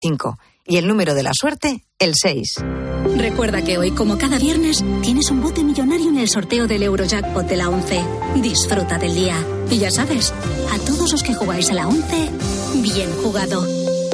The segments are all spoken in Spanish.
5. Y el número de la suerte, el 6. Recuerda que hoy, como cada viernes, tienes un bote millonario en el sorteo del Eurojackpot de la 11. Disfruta del día. Y ya sabes, a todos los que jugáis a la 11, bien jugado.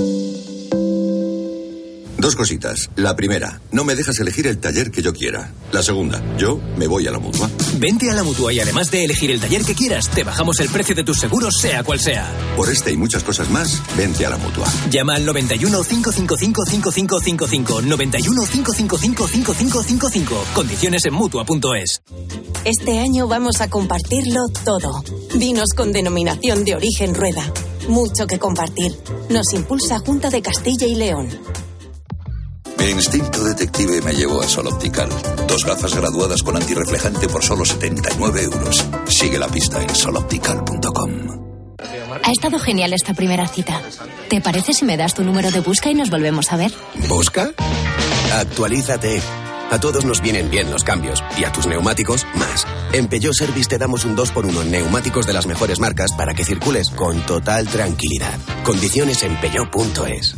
Dos cositas. La primera, no me dejas elegir el taller que yo quiera. La segunda, yo me voy a la Mutua. Vente a la Mutua y además de elegir el taller que quieras, te bajamos el precio de tus seguros, sea cual sea. Por este y muchas cosas más, vente a la Mutua. Llama al 91 555 5555. 91 555 5555. Condiciones en Mutua.es. Este año vamos a compartirlo todo. Vinos con denominación de origen Rueda. Mucho que compartir. Nos impulsa Junta de Castilla y León. Mi instinto detective me llevó a Sol Optical. 2 gafas graduadas con antirreflejante por solo 79 euros. Sigue la pista en soloptical.com. Ha estado genial esta primera cita. ¿Te parece si me das tu número de busca y nos volvemos a ver? ¿Busca? Actualízate. A todos nos vienen bien los cambios. Y a tus neumáticos, más. En Peugeot Service te damos un 2x1 en neumáticos de las mejores marcas para que circules con total tranquilidad. Condiciones en Peugeot.es.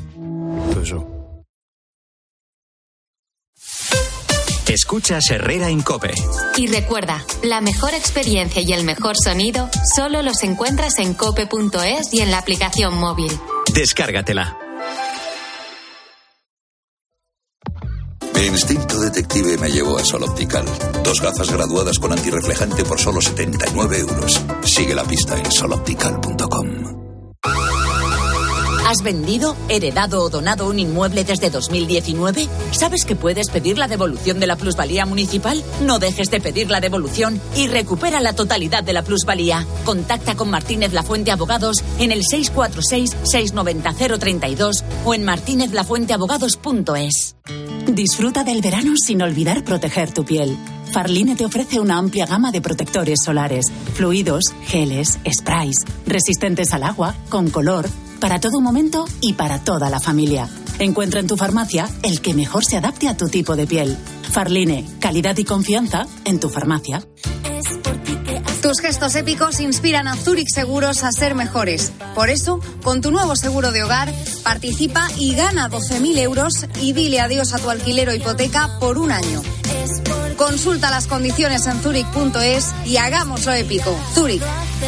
Escuchas Herrera en COPE. Y recuerda, la mejor experiencia y el mejor sonido solo los encuentras en cope.es y en la aplicación móvil. Descárgatela. Mi instinto detective me llevó a Sol Optical. 2 gafas graduadas con antirreflejante por solo 79 euros. Sigue la pista en soloptical.com. ¿Has vendido, heredado o donado un inmueble desde 2019? ¿Sabes que puedes pedir la devolución de la plusvalía municipal? No dejes de pedir la devolución y recupera la totalidad de la plusvalía. Contacta con Martínez Lafuente Abogados en el 646-690-032 o en martinezlafuenteabogados.es. Disfruta del verano sin olvidar proteger tu piel. Farline te ofrece una amplia gama de protectores solares, fluidos, geles, sprays, resistentes al agua, con color, para todo momento y para toda la familia. Encuentra en tu farmacia el que mejor se adapte a tu tipo de piel. Farline, calidad y confianza en tu farmacia. Tus gestos épicos inspiran a Zurich Seguros a ser mejores. Por eso, con tu nuevo seguro de hogar, participa y gana 12.000 euros y dile adiós a tu alquiler o hipoteca por un año. Consulta las condiciones en Zurich.es y hagámoslo épico. Zurich.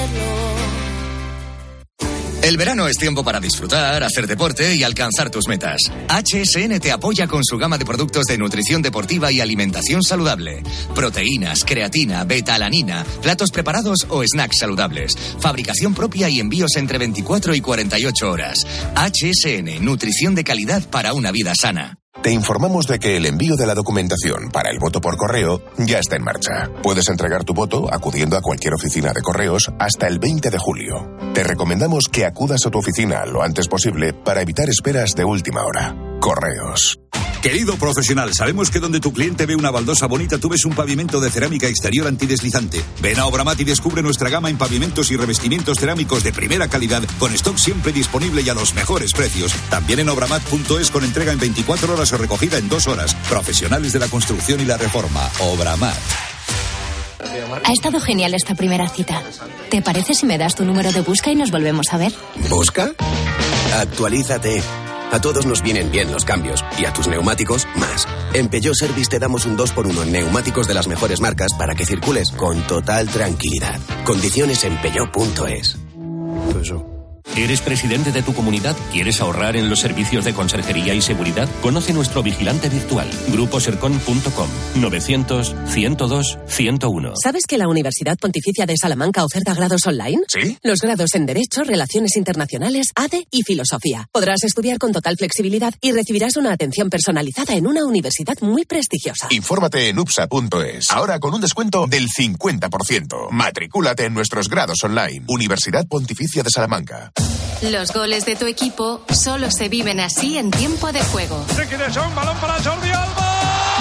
El verano es tiempo para disfrutar, hacer deporte y alcanzar tus metas. HSN te apoya con su gama de productos de nutrición deportiva y alimentación saludable. Proteínas, creatina, beta-alanina, platos preparados o snacks saludables. Fabricación propia y envíos entre 24 y 48 horas. HSN, nutrición de calidad para una vida sana. Te informamos de que el envío de la documentación para el voto por correo ya está en marcha. Puedes entregar tu voto acudiendo a cualquier oficina de correos hasta el 20 de julio. Te recomendamos que acudas a tu oficina lo antes posible para evitar esperas de última hora. Correos. Querido profesional, sabemos que donde tu cliente ve una baldosa bonita, tú ves un pavimento de cerámica exterior antideslizante. Ven a Obramat y descubre nuestra gama en pavimentos y revestimientos cerámicos de primera calidad, con stock siempre disponible y a los mejores precios. También en obramat.es con entrega en 24 horas o recogida en 2 horas. Profesionales de la construcción y la reforma. Obramat. Ha estado genial esta primera cita. ¿Te parece si me das tu número de busca y nos volvemos a ver? ¿Busca? Actualízate. A todos nos vienen bien los cambios. Y a tus neumáticos, más. En Peugeot Service te damos un 2x1 en neumáticos de las mejores marcas para que circules con total tranquilidad. Condiciones en Peugeot.es. ¿Eres presidente de tu comunidad? ¿Quieres ahorrar en los servicios de conserjería y seguridad? Conoce nuestro vigilante virtual. Gruposercon.com 900-102-101. ¿Sabes que la Universidad Pontificia de Salamanca oferta grados online? ¿Sí? Los grados en Derecho, Relaciones Internacionales, ADE y Filosofía. Podrás estudiar con total flexibilidad y recibirás una atención personalizada en una universidad muy prestigiosa. Infórmate en upsa.es. Ahora con un descuento del 50%. Matricúlate en nuestros grados online. Universidad Pontificia de Salamanca. Los goles de tu equipo solo se viven así en tiempo de juego. Se quiere echar un balón para Jordi Alba.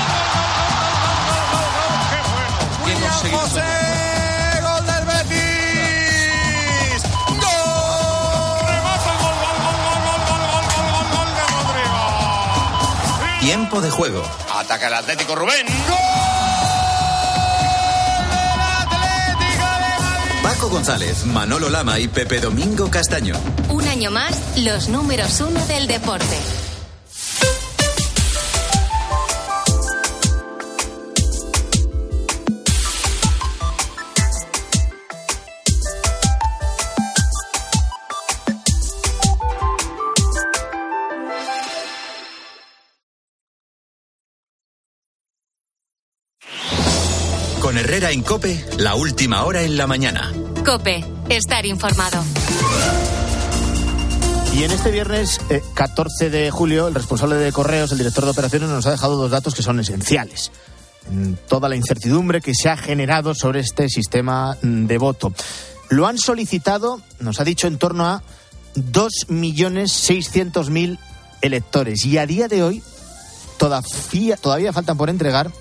¡Qué bueno! William José, gol del Betis. ¡Gol! Remata gol de Rodrigo. Tiempo de juego. Ataca el Atlético Rubén. ¡Gol! Paco González, Manolo Lama y Pepe Domingo Castaño. Un año más, los números 1 del deporte. Con Herrera en COPE, la última hora en la mañana. COPE, estar informado. Y en este viernes 14 de julio, el responsable de Correos, el director de operaciones, nos ha dejado dos datos que son esenciales en toda la incertidumbre que se ha generado sobre este sistema de voto. Lo han solicitado, nos ha dicho, en torno a 2.600.000 electores. Y a día de hoy todavía faltan por entregar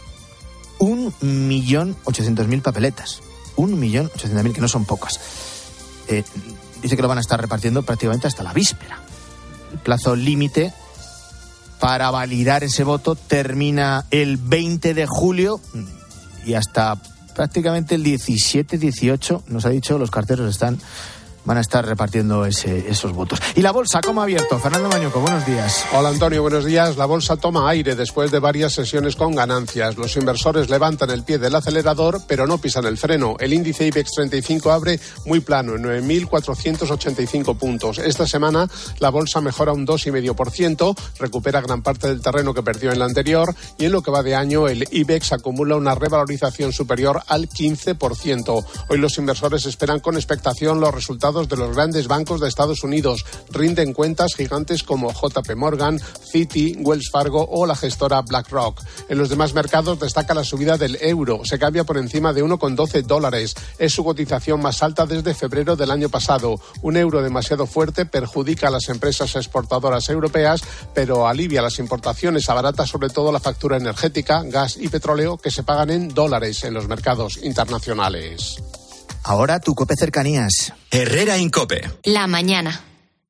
1.800.000 papeletas. 1.800.000, que no son pocas. Dice que lo van a estar repartiendo prácticamente hasta la víspera. El plazo límite para validar ese voto termina el 20 de julio y hasta prácticamente el 17-18, nos ha dicho, los carteros van a estar repartiendo esos votos. ¿Y la bolsa cómo ha abierto? Fernando Mañuco, buenos días. Hola Antonio, buenos días. La bolsa toma aire después de varias sesiones con ganancias. Los inversores levantan el pie del acelerador, pero no pisan el freno. El índice IBEX 35 abre muy plano, en 9.485 puntos. Esta semana la bolsa mejora un 2,5%, recupera gran parte del terreno que perdió en la anterior, y en lo que va de año el IBEX acumula una revalorización superior al 15%. Hoy los inversores esperan con expectación los resultados de los grandes bancos de Estados Unidos. Rinden cuentas gigantes como JP Morgan, Citi, Wells Fargo o la gestora BlackRock. En los demás mercados destaca la subida del euro. Se cambia por encima de $1,12. Es su cotización más alta desde febrero del año pasado. Un euro demasiado fuerte perjudica a las empresas exportadoras europeas, pero alivia las importaciones, abarata sobre todo la factura energética, gas y petróleo que se pagan en dólares en los mercados internacionales. Ahora tu COPE Cercanías. Herrera en COPE. La mañana.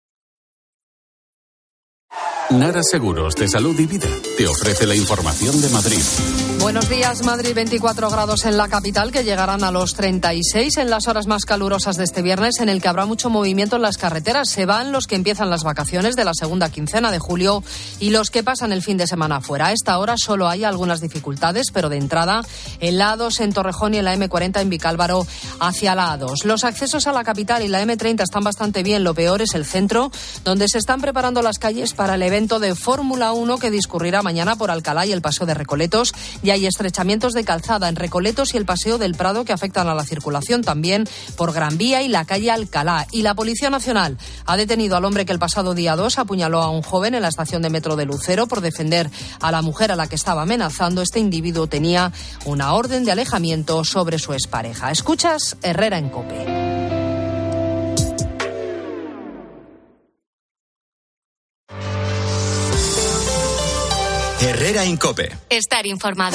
Nara Seguros de Salud y Vida te ofrece la información de Madrid. Buenos días, Madrid, 24 grados en la capital, que llegarán a los 36 en las horas más calurosas de este viernes, en el que habrá mucho movimiento en las carreteras. Se van los que empiezan las vacaciones de la segunda quincena de julio y los que pasan el fin de semana fuera. A esta hora solo hay algunas dificultades, pero de entrada en la A2 en Torrejón y en la M40 en Vicálvaro hacia la A2. Los accesos a la capital y la M30 están bastante bien. Lo peor es el centro, donde se están preparando las calles para el evento de Fórmula 1 que discurrirá mañana por Alcalá y el Paseo de Recoletos. Y hay estrechamientos de calzada en Recoletos y el Paseo del Prado que afectan a la circulación, también por Gran Vía y la calle Alcalá. Y la Policía Nacional ha detenido al hombre que el pasado día 2 apuñaló a un joven en la estación de metro de Lucero por defender a la mujer a la que estaba amenazando. Este individuo tenía una orden de alejamiento sobre su expareja. Escuchas Herrera en COPE. Herrera en COPE. Estar informado.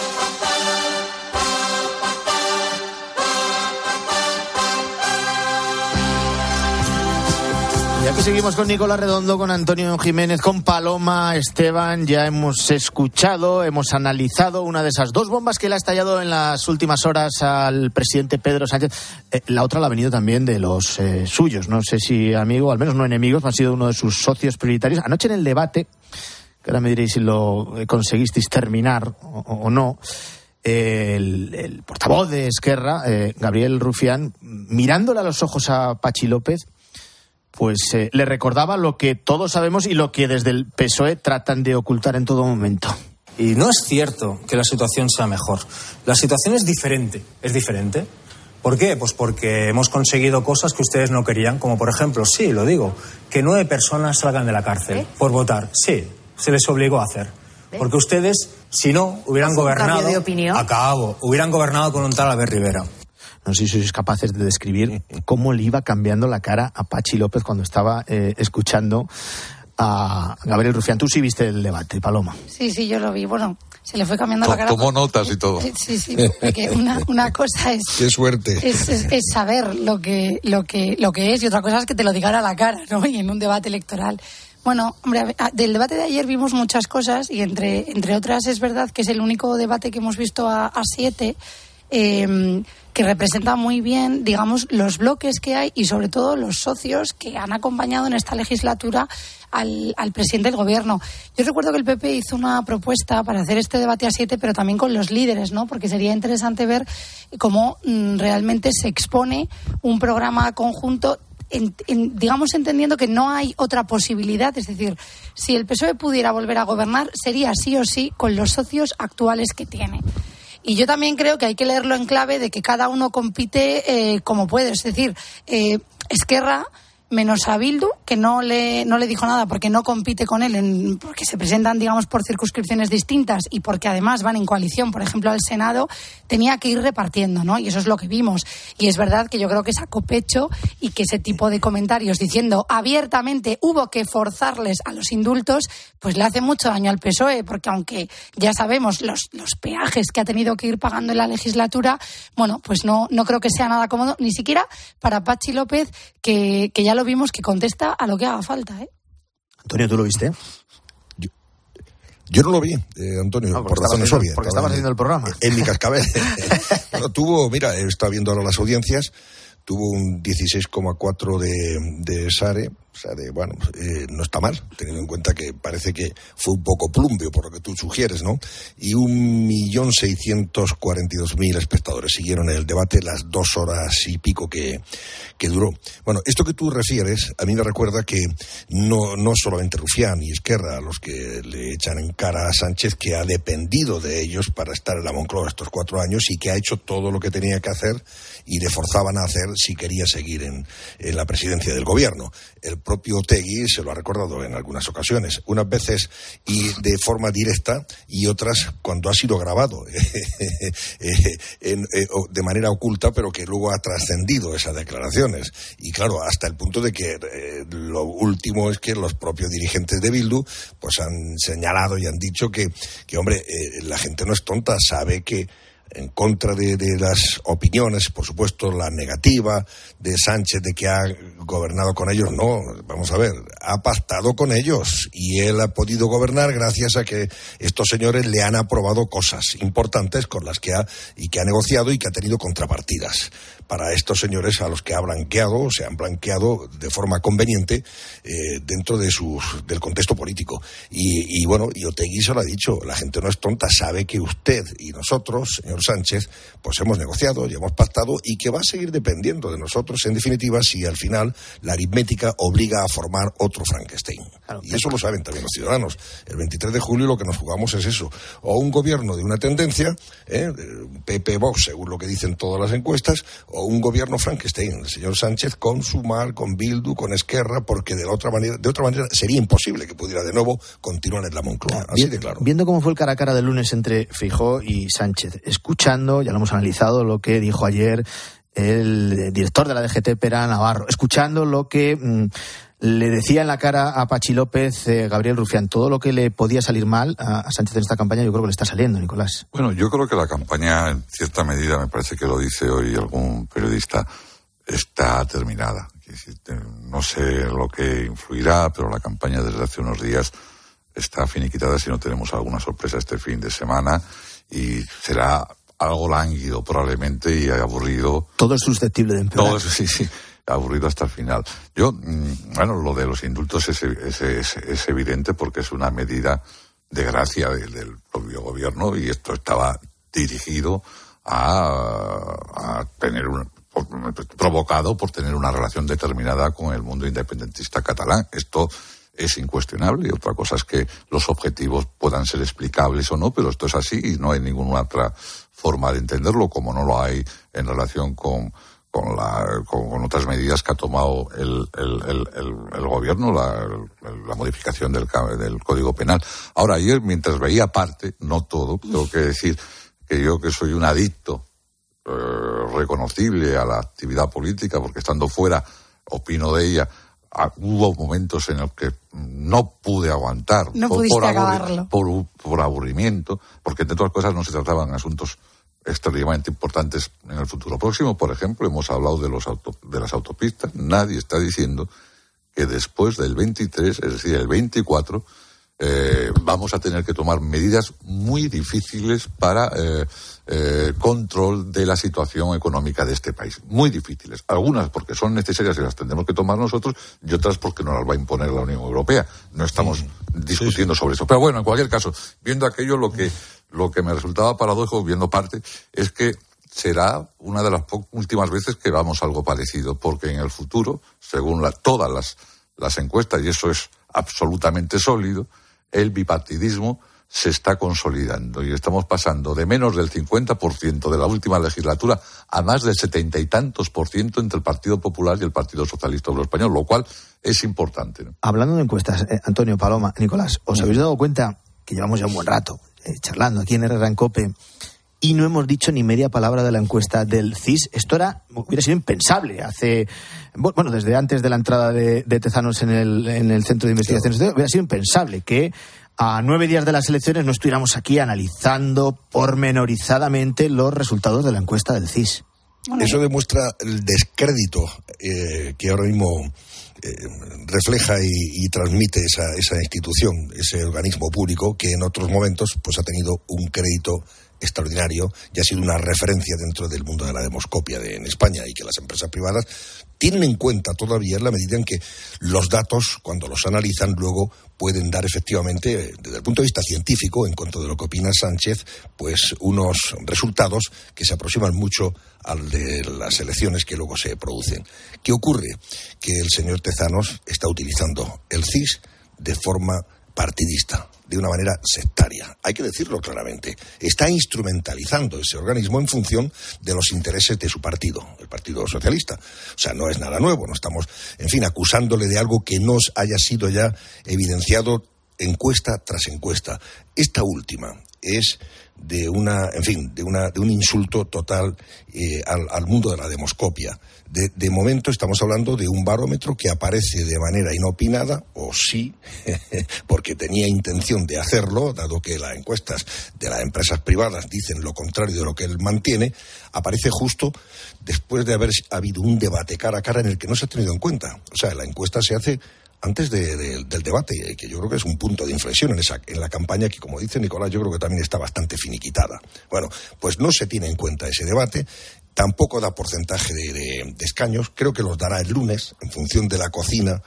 Y aquí seguimos con Nicolás Redondo, con Antonio Jiménez, con Paloma Esteban. Ya hemos escuchado, hemos analizado una de esas dos bombas que le ha estallado en las últimas horas al presidente Pedro Sánchez. La otra la ha venido también de los suyos. No sé si amigos, al menos no enemigos, ha sido uno de sus socios prioritarios. Anoche en el debate, que ahora me diréis si lo conseguisteis terminar o no, el portavoz de Esquerra, Gabriel Rufián, mirándole a los ojos a Patxi López, pues le recordaba lo que todos sabemos y lo que desde el PSOE tratan de ocultar en todo momento. Y no es cierto que la situación sea mejor. La situación es diferente. ¿Es diferente? ¿Por qué? Pues porque hemos conseguido cosas que ustedes no querían, como por ejemplo, sí, lo digo, que 9 personas salgan de la cárcel por votar. Sí, se les obligó a hacer. Porque ustedes, si no, hubieran gobernado... ¿Cambio de opinión? Hubieran gobernado con un tal Albert Rivera. No sé si sois capaces de describir cómo le iba cambiando la cara a Patxi López cuando estaba escuchando a Gabriel Rufián. Tú sí viste el debate, Paloma. Sí, yo lo vi. Bueno, se le fue cambiando la cara. Tomó notas y todo. Sí, porque una cosa es... ¡Qué suerte! Es saber lo que es, y otra cosa es que te lo digan a la cara, ¿no? Y en un debate electoral. Bueno, hombre, del debate de ayer vimos muchas cosas y entre otras es verdad que es el único debate que hemos visto a 7 que representa muy bien, digamos, los bloques que hay y sobre todo los socios que han acompañado en esta legislatura al presidente del gobierno. Yo recuerdo que el PP hizo una propuesta para hacer este debate a 7, pero también con los líderes, ¿no? Porque sería interesante ver cómo realmente se expone un programa conjunto, digamos, entendiendo que no hay otra posibilidad. Es decir, si el PSOE pudiera volver a gobernar, sería sí o sí con los socios actuales que tiene. Y yo también creo que hay que leerlo en clave de que cada uno compite como puede. Es decir, Esquerra, menos a Bildu, que no le dijo nada porque no compite con él, porque se presentan, digamos, por circunscripciones distintas y porque además van en coalición, por ejemplo, al Senado, tenía que ir repartiendo, ¿no? Y eso es lo que vimos. Y es verdad que yo creo que sacó pecho y que ese tipo de comentarios diciendo abiertamente hubo que forzarles a los indultos, pues le hace mucho daño al PSOE, porque aunque ya sabemos los peajes que ha tenido que ir pagando en la legislatura, bueno, pues no creo que sea nada cómodo, ni siquiera para Patxi López, que ya lo vimos que contesta a lo que haga falta, ¿eh? Antonio, ¿tú lo viste? Yo no lo vi, Antonio, no, por razones obvias. Porque estabas haciendo el programa. En mi cascabel. Bueno, mira, he estado viendo ahora las audiencias, tuvo un 16,4 de SARE, o sea, no está mal, teniendo en cuenta que parece que fue un poco plumbio, por lo que tú sugieres, ¿no? Y 1.642.000 espectadores siguieron el debate las 2 horas y pico que duró. Bueno, esto que tú refieres a mí me recuerda que no solamente Rufián y Esquerra los que le echan en cara a Sánchez, que ha dependido de ellos para estar en la Moncloa estos 4 años y que ha hecho todo lo que tenía que hacer y le forzaban a hacer si quería seguir en la presidencia del gobierno. El propio Otegi se lo ha recordado en algunas ocasiones, unas veces y de forma directa y otras cuando ha sido grabado de manera oculta, pero que luego ha trascendido esas declaraciones. Y claro, hasta el punto de que lo último es que los propios dirigentes de Bildu pues han señalado y han dicho que hombre, la gente no es tonta, sabe que en contra de las opiniones, por supuesto, la negativa de Sánchez de que ha gobernado con ellos, no, vamos a ver, ha pactado con ellos y él ha podido gobernar gracias a que estos señores le han aprobado cosas importantes con las que ha negociado y que ha tenido contrapartidas para estos señores a los que se han blanqueado de forma conveniente dentro del contexto político. Y bueno, y Otegi se lo ha dicho, la gente no es tonta, sabe que usted y nosotros, señor Sánchez, pues hemos negociado y hemos pactado y que va a seguir dependiendo de nosotros, en definitiva, si al final la aritmética obliga a formar otro Frankenstein. Claro, y eso lo saben también los ciudadanos. El 23 de julio lo que nos jugamos es eso, o un gobierno de una tendencia, PP Vox, según lo que dicen todas las encuestas, o un gobierno Frankenstein, el señor Sánchez con Sumar, con Bildu, con Esquerra, porque de otra manera sería imposible que pudiera de nuevo continuar en la Moncloa. Así de claro. Viendo cómo fue el cara a cara del lunes entre Feijóo y Sánchez, escuchando, ya lo hemos analizado, lo que dijo ayer el director de la DGT, Pera Navarro, escuchando lo que le decía en la cara a Patxi López, Gabriel Rufián, todo lo que le podía salir mal a Sánchez en esta campaña, yo creo que le está saliendo, Nicolás. Bueno, yo creo que la campaña, en cierta medida, me parece que lo dice hoy algún periodista, está terminada. No sé lo que influirá, pero la campaña desde hace unos días está finiquitada si no tenemos alguna sorpresa este fin de semana y será algo lánguido probablemente y aburrido. Todo es susceptible de empeorar. Todo, sí, aburrido hasta el final. Lo de los indultos es evidente porque es una medida de gracia del propio gobierno y esto estaba dirigido a tener provocado por tener una relación determinada con el mundo independentista catalán. Esto es incuestionable y otra cosa es que los objetivos puedan ser explicables o no, pero esto es así y no hay ninguna otra forma de entenderlo, como no lo hay en relación con otras medidas que ha tomado el gobierno, la modificación del Código Penal. Ahora, ayer, mientras veía parte, no todo, tengo que decir que yo, que soy un adicto reconocible a la actividad política, porque estando fuera opino de ella, hubo momentos en los que no pude aguantar por aburrimiento, porque entre otras cosas no se trataban asuntos extremadamente importantes en el futuro próximo. Por ejemplo, hemos hablado de las autopistas. Nadie está diciendo que después del 23, es decir, el 24, vamos a tener que tomar medidas muy difíciles para control de la situación económica de este país. Muy difíciles. Algunas porque son necesarias y las tendremos que tomar nosotros y otras porque nos las va a imponer la Unión Europea. No estamos discutiendo sobre eso. Pero bueno, en cualquier caso, viendo aquello, lo que me resultaba paradójico, viendo parte, es que será una de las últimas veces que vamos a algo parecido, porque en el futuro, según todas las encuestas, y eso es absolutamente sólido, el bipartidismo se está consolidando y estamos pasando de menos del 50% de la última legislatura a más del 70 y tantos % entre el Partido Popular y el Partido Socialista Obrero Español, lo cual es importante, ¿no? Hablando de encuestas, Antonio, Paloma, Nicolás, ¿os habéis dado cuenta que llevamos ya un buen rato charlando aquí en Herrera en COPE y no hemos dicho ni media palabra de la encuesta del CIS? Esto hubiera sido impensable desde antes de la entrada de Tezanos en el Centro de Investigaciones. Hubiera sido impensable que a 9 días de las elecciones no estuviéramos aquí analizando pormenorizadamente los resultados de la encuesta del CIS. Eso demuestra el descrédito que ahora mismo refleja y transmite esa institución, ese organismo público que en otros momentos pues ha tenido un crédito extraordinario y ha sido una referencia dentro del mundo de la demoscopia en España, y que las empresas privadas tienen en cuenta todavía en la medida en que los datos, cuando los analizan, luego pueden dar efectivamente, desde el punto de vista científico, en cuanto de lo que opina Sánchez, pues unos resultados que se aproximan mucho al de las elecciones que luego se producen. ¿Qué ocurre? Que el señor Tezanos está utilizando el CIS de forma partidista, de una manera sectaria. Hay que decirlo claramente. Está instrumentalizando ese organismo en función de los intereses de su partido, el Partido Socialista. O sea, no es nada nuevo. No estamos, acusándole de algo que no haya sido ya evidenciado encuesta tras encuesta. Esta última es de un insulto total al mundo de la demoscopia. De momento estamos hablando de un barómetro que aparece de manera inopinada, o sí, porque tenía intención de hacerlo, dado que las encuestas de las empresas privadas dicen lo contrario de lo que él mantiene, aparece justo después de haber habido un debate cara a cara en el que no se ha tenido en cuenta. O sea, la encuesta se hace antes del debate, que yo creo que es un punto de inflexión en la campaña que, como dice Nicolás, yo creo que también está bastante finiquitada. Bueno, pues no se tiene en cuenta ese debate. Tampoco da porcentaje de escaños. Creo que los dará el lunes en función de la cocina,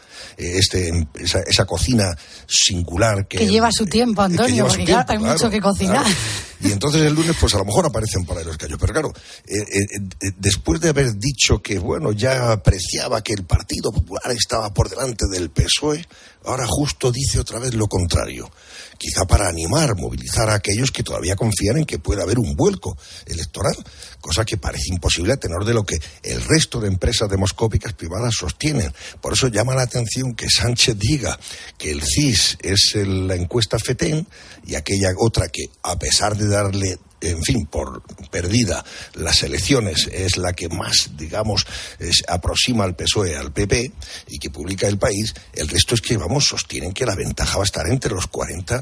esa cocina singular que lleva su tiempo, Antonio, porque claro, hay mucho que cocinar. Claro. Y entonces el lunes, pues a lo mejor aparecen por ahí los escaños. Pero claro, después de haber dicho que, ya apreciaba que el Partido Popular estaba por delante del PSOE, ahora justo dice otra vez lo contrario. Quizá para animar, movilizar a aquellos que todavía confían en que pueda haber un vuelco electoral, cosa que parece imposible a tenor de lo que el resto de empresas demoscópicas privadas sostienen. Por eso llama la atención que Sánchez diga que el CIS es la encuesta FETEN y aquella otra que, a pesar de darle, por perdida las elecciones, es la que más, aproxima al PSOE, al PP, y que publica El País. El resto es que, sostienen que la ventaja va a estar entre los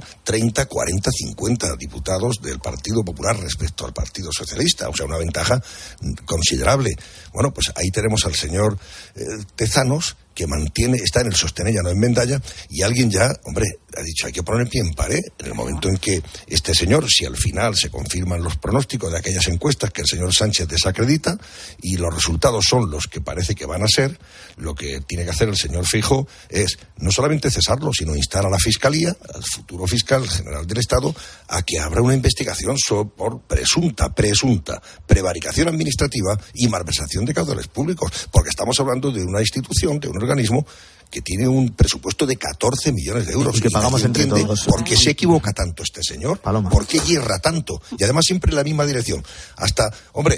30, 40, 50 diputados del Partido Popular respecto al Partido Socialista. O sea, una ventaja considerable. Bueno, pues ahí tenemos al señor Tezanos, que está en el sostén, ya no en Mendalla, y alguien ya, ha dicho, hay que poner pie en pared en el momento en que este señor, si al final se confirman los pronósticos de aquellas encuestas que el señor Sánchez desacredita y los resultados son los que parece que van a ser, lo que tiene que hacer el señor Feijóo es no solamente cesarlo, sino instar a la Fiscalía, al futuro fiscal general del Estado, a que abra una investigación por presunta prevaricación administrativa y malversación de caudales públicos, porque estamos hablando de una institución, de un organismo que tiene un presupuesto de 14 millones de euros. Y que pagamos entre todos. ¿Por qué se equivoca tanto este señor? Paloma. ¿Por qué hierra tanto? Y además siempre en la misma dirección. Hasta,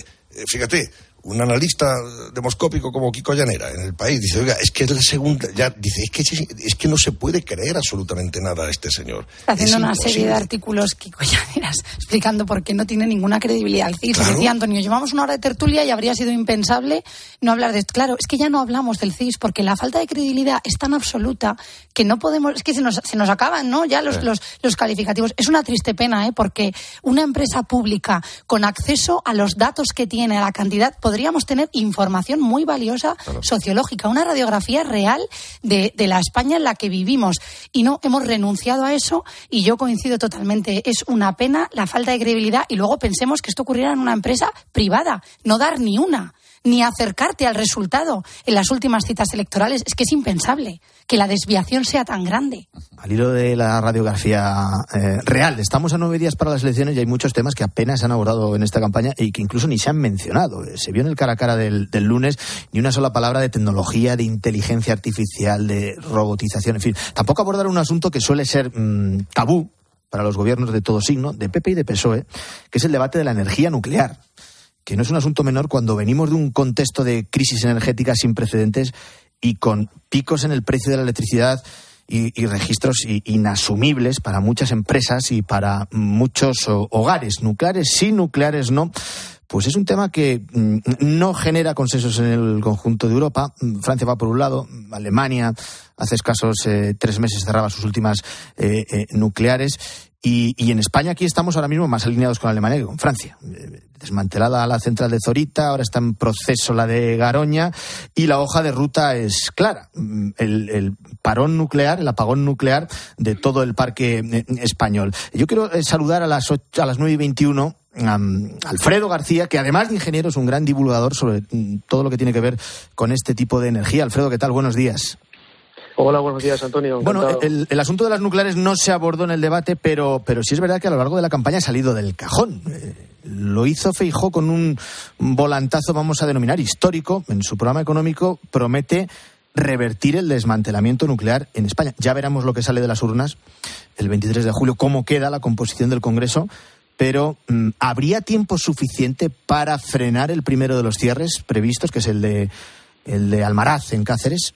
fíjate, un analista demoscópico como Kiko Llanera en El País dice, oiga, es que es la segunda, ya dice, es que no se puede creer absolutamente nada a este señor. Está haciendo una serie de artículos, Kiko Llaneras, explicando por qué no tiene ninguna credibilidad el CIS. Claro. Decía Antonio, llevamos una hora de tertulia y habría sido impensable no hablar de esto. Claro, es que ya no hablamos del CIS porque la falta de credibilidad es tan absoluta que no podemos, es que se nos acaban, ¿no? Ya los calificativos. Es una triste pena, porque una empresa pública con acceso a los datos que tiene, a la cantidad, podríamos tener información muy valiosa, claro, sociológica, una radiografía real de la España en la que vivimos. Y no, hemos renunciado a eso y yo coincido totalmente. Es una pena la falta de credibilidad y luego pensemos que esto ocurriera en una empresa privada. No dar ni una, ni acercarte al resultado en las últimas citas electorales. Es que es impensable que la desviación sea tan grande. Al hilo de la radiografía real, estamos a 9 días para las elecciones y hay muchos temas que apenas se han abordado en esta campaña y que incluso ni se han mencionado. Se vio en el cara a cara del lunes ni una sola palabra de tecnología, de inteligencia artificial, de robotización, en fin. Tampoco abordaron un asunto que suele ser tabú para los gobiernos de todo signo, de PP y de PSOE, que es el debate de la energía nuclear, que no es un asunto menor cuando venimos de un contexto de crisis energética sin precedentes y con picos en el precio de la electricidad y registros inasumibles para muchas empresas y para muchos hogares, nucleares sí, nucleares no. Pues es un tema que no genera consensos en el conjunto de Europa. Francia va por un lado, Alemania hace escasos 3 meses cerraba sus últimas nucleares. Y en España aquí estamos ahora mismo más alineados con Alemania que con Francia. Desmantelada la central de Zorita, ahora está en proceso la de Garoña y la hoja de ruta es clara. El parón nuclear, el apagón nuclear de todo el parque español. Yo quiero saludar a las 9:21 a Alfredo García, que además de ingeniero es un gran divulgador sobre todo lo que tiene que ver con este tipo de energía. Alfredo, ¿qué tal? Buenos días. Hola, buenos días, Antonio. Bueno, el asunto de las nucleares no se abordó en el debate, pero sí es verdad que a lo largo de la campaña ha salido del cajón. Lo hizo Feijóo con un volantazo, vamos a denominar, histórico. En su programa económico promete revertir el desmantelamiento nuclear en España. Ya veremos lo que sale de las urnas el 23 de julio, cómo queda la composición del Congreso, pero ¿habría tiempo suficiente para frenar el primero de los cierres previstos, que es el de Almaraz, en Cáceres?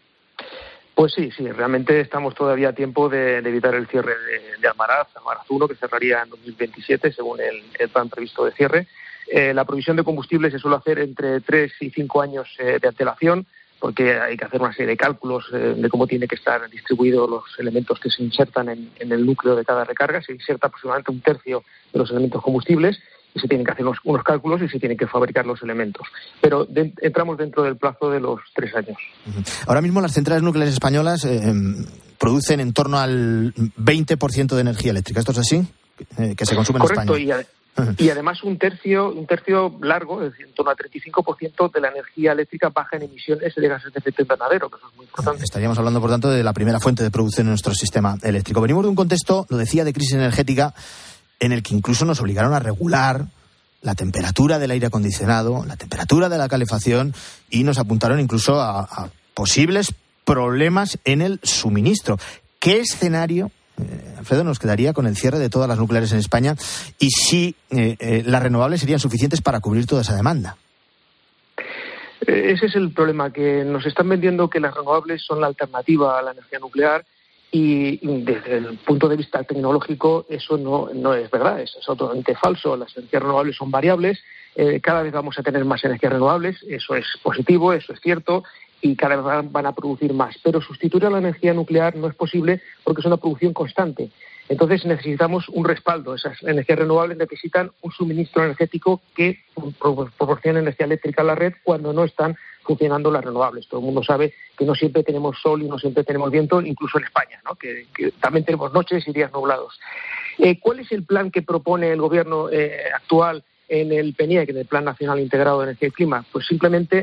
Pues sí, realmente estamos todavía a tiempo de evitar el cierre de Almaraz 1, que cerraría en 2027, según el plan previsto de cierre. La provisión de combustible se suele hacer entre 3 y 5 años de antelación, porque hay que hacer una serie de cálculos de cómo tiene que estar distribuidos los elementos que se insertan en el núcleo de cada recarga. Se inserta aproximadamente 1/3 de los elementos combustibles y se tienen que hacer unos cálculos y se tienen que fabricar los elementos. Pero entramos dentro del plazo de los 3 años. Ahora mismo las centrales nucleares españolas producen en torno al 20% de energía eléctrica. ¿Esto es así? Que se consume en España. Correcto, y además un tercio largo, es decir, en torno al 35% de la energía eléctrica baja en emisiones de gases de efecto invernadero, que eso es muy importante. Estaríamos hablando, por tanto, de la primera fuente de producción en nuestro sistema eléctrico. Venimos de un contexto, lo decía, de crisis energética, en el que incluso nos obligaron a regular la temperatura del aire acondicionado, la temperatura de la calefacción, y nos apuntaron incluso a posibles problemas en el suministro. ¿Qué escenario, Alfredo, nos quedaría con el cierre de todas las nucleares en España y si las renovables serían suficientes para cubrir toda esa demanda? Ese es el problema, que nos están vendiendo que las renovables son la alternativa a la energía nuclear. Y desde el punto de vista tecnológico eso no es verdad, eso es totalmente falso. Las energías renovables son variables, cada vez vamos a tener más energías renovables, eso es positivo, eso es cierto, y cada vez van a producir más. Pero sustituir a la energía nuclear no es posible porque es una producción constante. Entonces necesitamos un respaldo. Esas energías renovables necesitan un suministro energético que proporcione energía eléctrica a la red cuando no están funcionando las renovables. Todo el mundo sabe que no siempre tenemos sol y no siempre tenemos viento, incluso en España, ¿no? Que también tenemos noches y días nublados. ¿Cuál es el plan que propone el gobierno actual en el PNIEC, en el Plan Nacional Integrado de Energía y Clima? Pues simplemente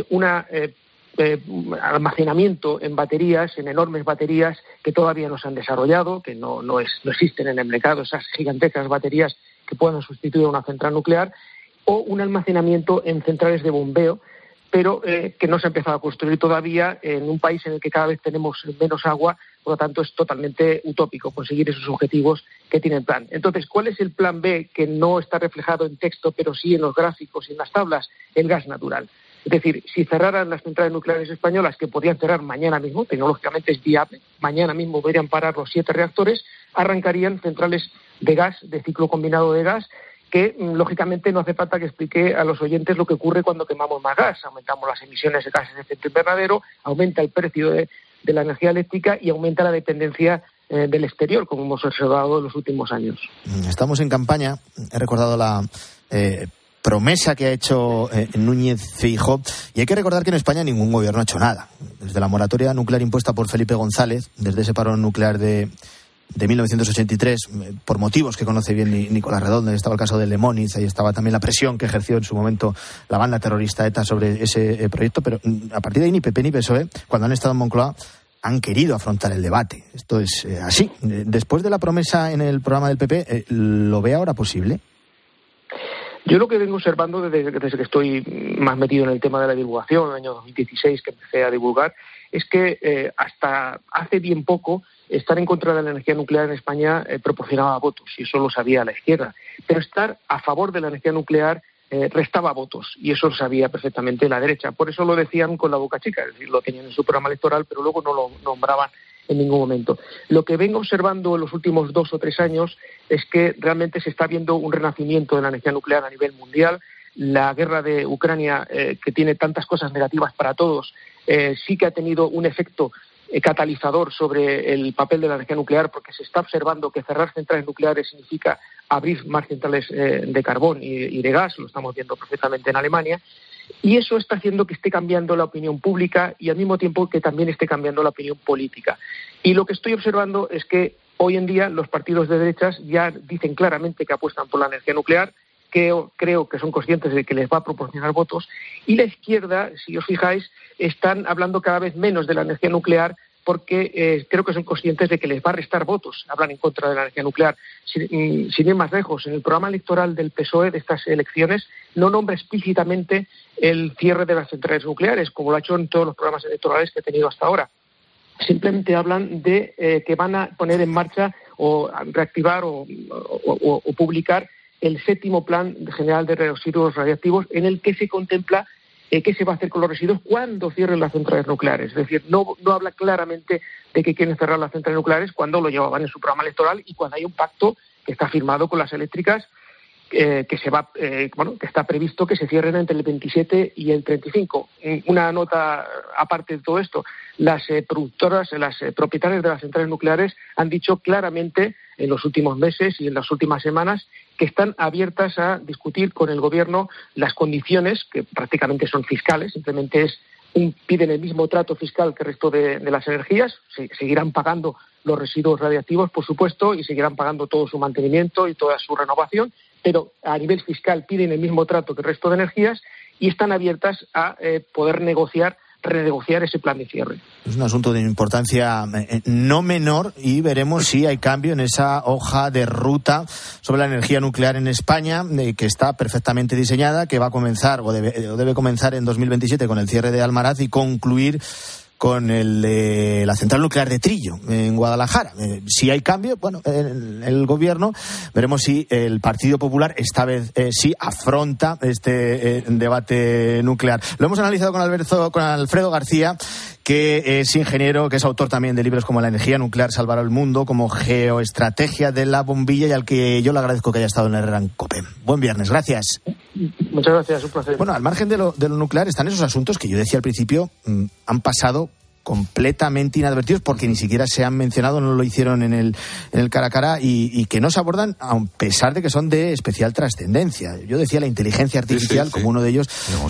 almacenamiento en baterías, en enormes baterías que todavía no se han desarrollado, que no existen en el mercado, esas gigantescas baterías que puedan sustituir a una central nuclear, o un almacenamiento en centrales de bombeo, pero que no se ha empezado a construir todavía en un país en el que cada vez tenemos menos agua. Por lo tanto, es totalmente utópico conseguir esos objetivos que tiene el plan. Entonces, ¿cuál es el plan B que no está reflejado en texto, pero sí en los gráficos y en las tablas? El gas natural. Es decir, si cerraran las centrales nucleares españolas, que podrían cerrar mañana mismo, tecnológicamente es viable, mañana mismo podrían parar los 7 reactores, arrancarían centrales de gas, de ciclo combinado de gas, que lógicamente no hace falta que explique a los oyentes lo que ocurre cuando quemamos más gas. Aumentamos las emisiones de gases de efecto invernadero, aumenta el precio de la energía eléctrica y aumenta la dependencia del exterior, como hemos observado en los últimos años. Estamos en campaña. He recordado la promesa que ha hecho Núñez Feijóo, y hay que recordar que en España ningún gobierno ha hecho nada. Desde la moratoria nuclear impuesta por Felipe González, desde ese parón nuclear de 1983, por motivos que conoce bien Nicolás Redondo, estaba el caso de Lemóniz, ahí estaba también la presión que ejerció en su momento la banda terrorista ETA sobre ese proyecto, pero a partir de ahí ni PP ni PSOE, cuando han estado en Moncloa, han querido afrontar el debate. Esto es así. Después de la promesa en el programa del PP, ¿lo ve ahora posible? Yo lo que vengo observando desde que estoy más metido en el tema de la divulgación, en el año 2016 que empecé a divulgar, es que hasta hace bien poco estar en contra de la energía nuclear en España proporcionaba votos, y eso lo sabía la izquierda. Pero estar a favor de la energía nuclear restaba votos, y eso lo sabía perfectamente la derecha. Por eso lo decían con la boca chica, es decir, lo tenían en su programa electoral, pero luego no lo nombraban en ningún momento. Lo que vengo observando en los últimos 2 o 3 años es que realmente se está viendo un renacimiento de la energía nuclear a nivel mundial. La guerra de Ucrania, que tiene tantas cosas negativas para todos, sí que ha tenido un efecto catalizador sobre el papel de la energía nuclear, porque se está observando que cerrar centrales nucleares significa abrir más centrales de carbón y de gas, lo estamos viendo perfectamente en Alemania, y eso está haciendo que esté cambiando la opinión pública y al mismo tiempo que también esté cambiando la opinión política. Y lo que estoy observando es que hoy en día los partidos de derechas ya dicen claramente que apuestan por la energía nuclear, que creo que son conscientes de que les va a proporcionar votos, y la izquierda, si os fijáis, están hablando cada vez menos de la energía nuclear porque creo que son conscientes de que les va a restar votos, hablan en contra de la energía nuclear. Sin ir más lejos, en el programa electoral del PSOE de estas elecciones no nombra explícitamente el cierre de las centrales nucleares, como lo ha hecho en todos los programas electorales que he tenido hasta ahora. Simplemente hablan de que van a poner en marcha o reactivar o publicar el 7º Plan General de Residuos Radiactivos, en el que se contempla qué se va a hacer con los residuos cuando cierren las centrales nucleares. Es decir, no habla claramente de que quieren cerrar las centrales nucleares cuando lo llevaban en su programa electoral y cuando hay un pacto que está firmado con las eléctricas que está previsto que se cierren entre el 27 y el 35. Una nota aparte de todo esto, las propietarias de las centrales nucleares han dicho claramente en los últimos meses y en las últimas semanas que están abiertas a discutir con el gobierno las condiciones, que prácticamente son fiscales, simplemente piden el mismo trato fiscal que el resto de las energías, seguirán pagando los residuos radiactivos, por supuesto, y seguirán pagando todo su mantenimiento y toda su renovación, pero a nivel fiscal piden el mismo trato que el resto de energías y están abiertas a poder renegociar ese plan de cierre. Es un asunto de importancia no menor y veremos si hay cambio en esa hoja de ruta sobre la energía nuclear en España, que está perfectamente diseñada, que va a comenzar o debe comenzar en 2027 con el cierre de Almaraz y concluir con el de la central nuclear de Trillo, en Guadalajara. Si hay cambio, el gobierno, veremos si el Partido Popular esta vez sí afronta este debate nuclear. Lo hemos analizado con Alfredo García, que es ingeniero, que es autor también de libros como La energía nuclear salvará el mundo, como Geoestrategia de la bombilla, y al que yo le agradezco que haya estado en el Herrera en COPE. Buen viernes, gracias. Muchas gracias, un placer. Bueno, al margen de lo nuclear están esos asuntos que yo decía al principio, han pasado completamente inadvertidos porque ni siquiera se han mencionado, no lo hicieron en el cara a cara y que no se abordan a pesar de que son de especial trascendencia. Yo decía la inteligencia artificial como uno de ellos,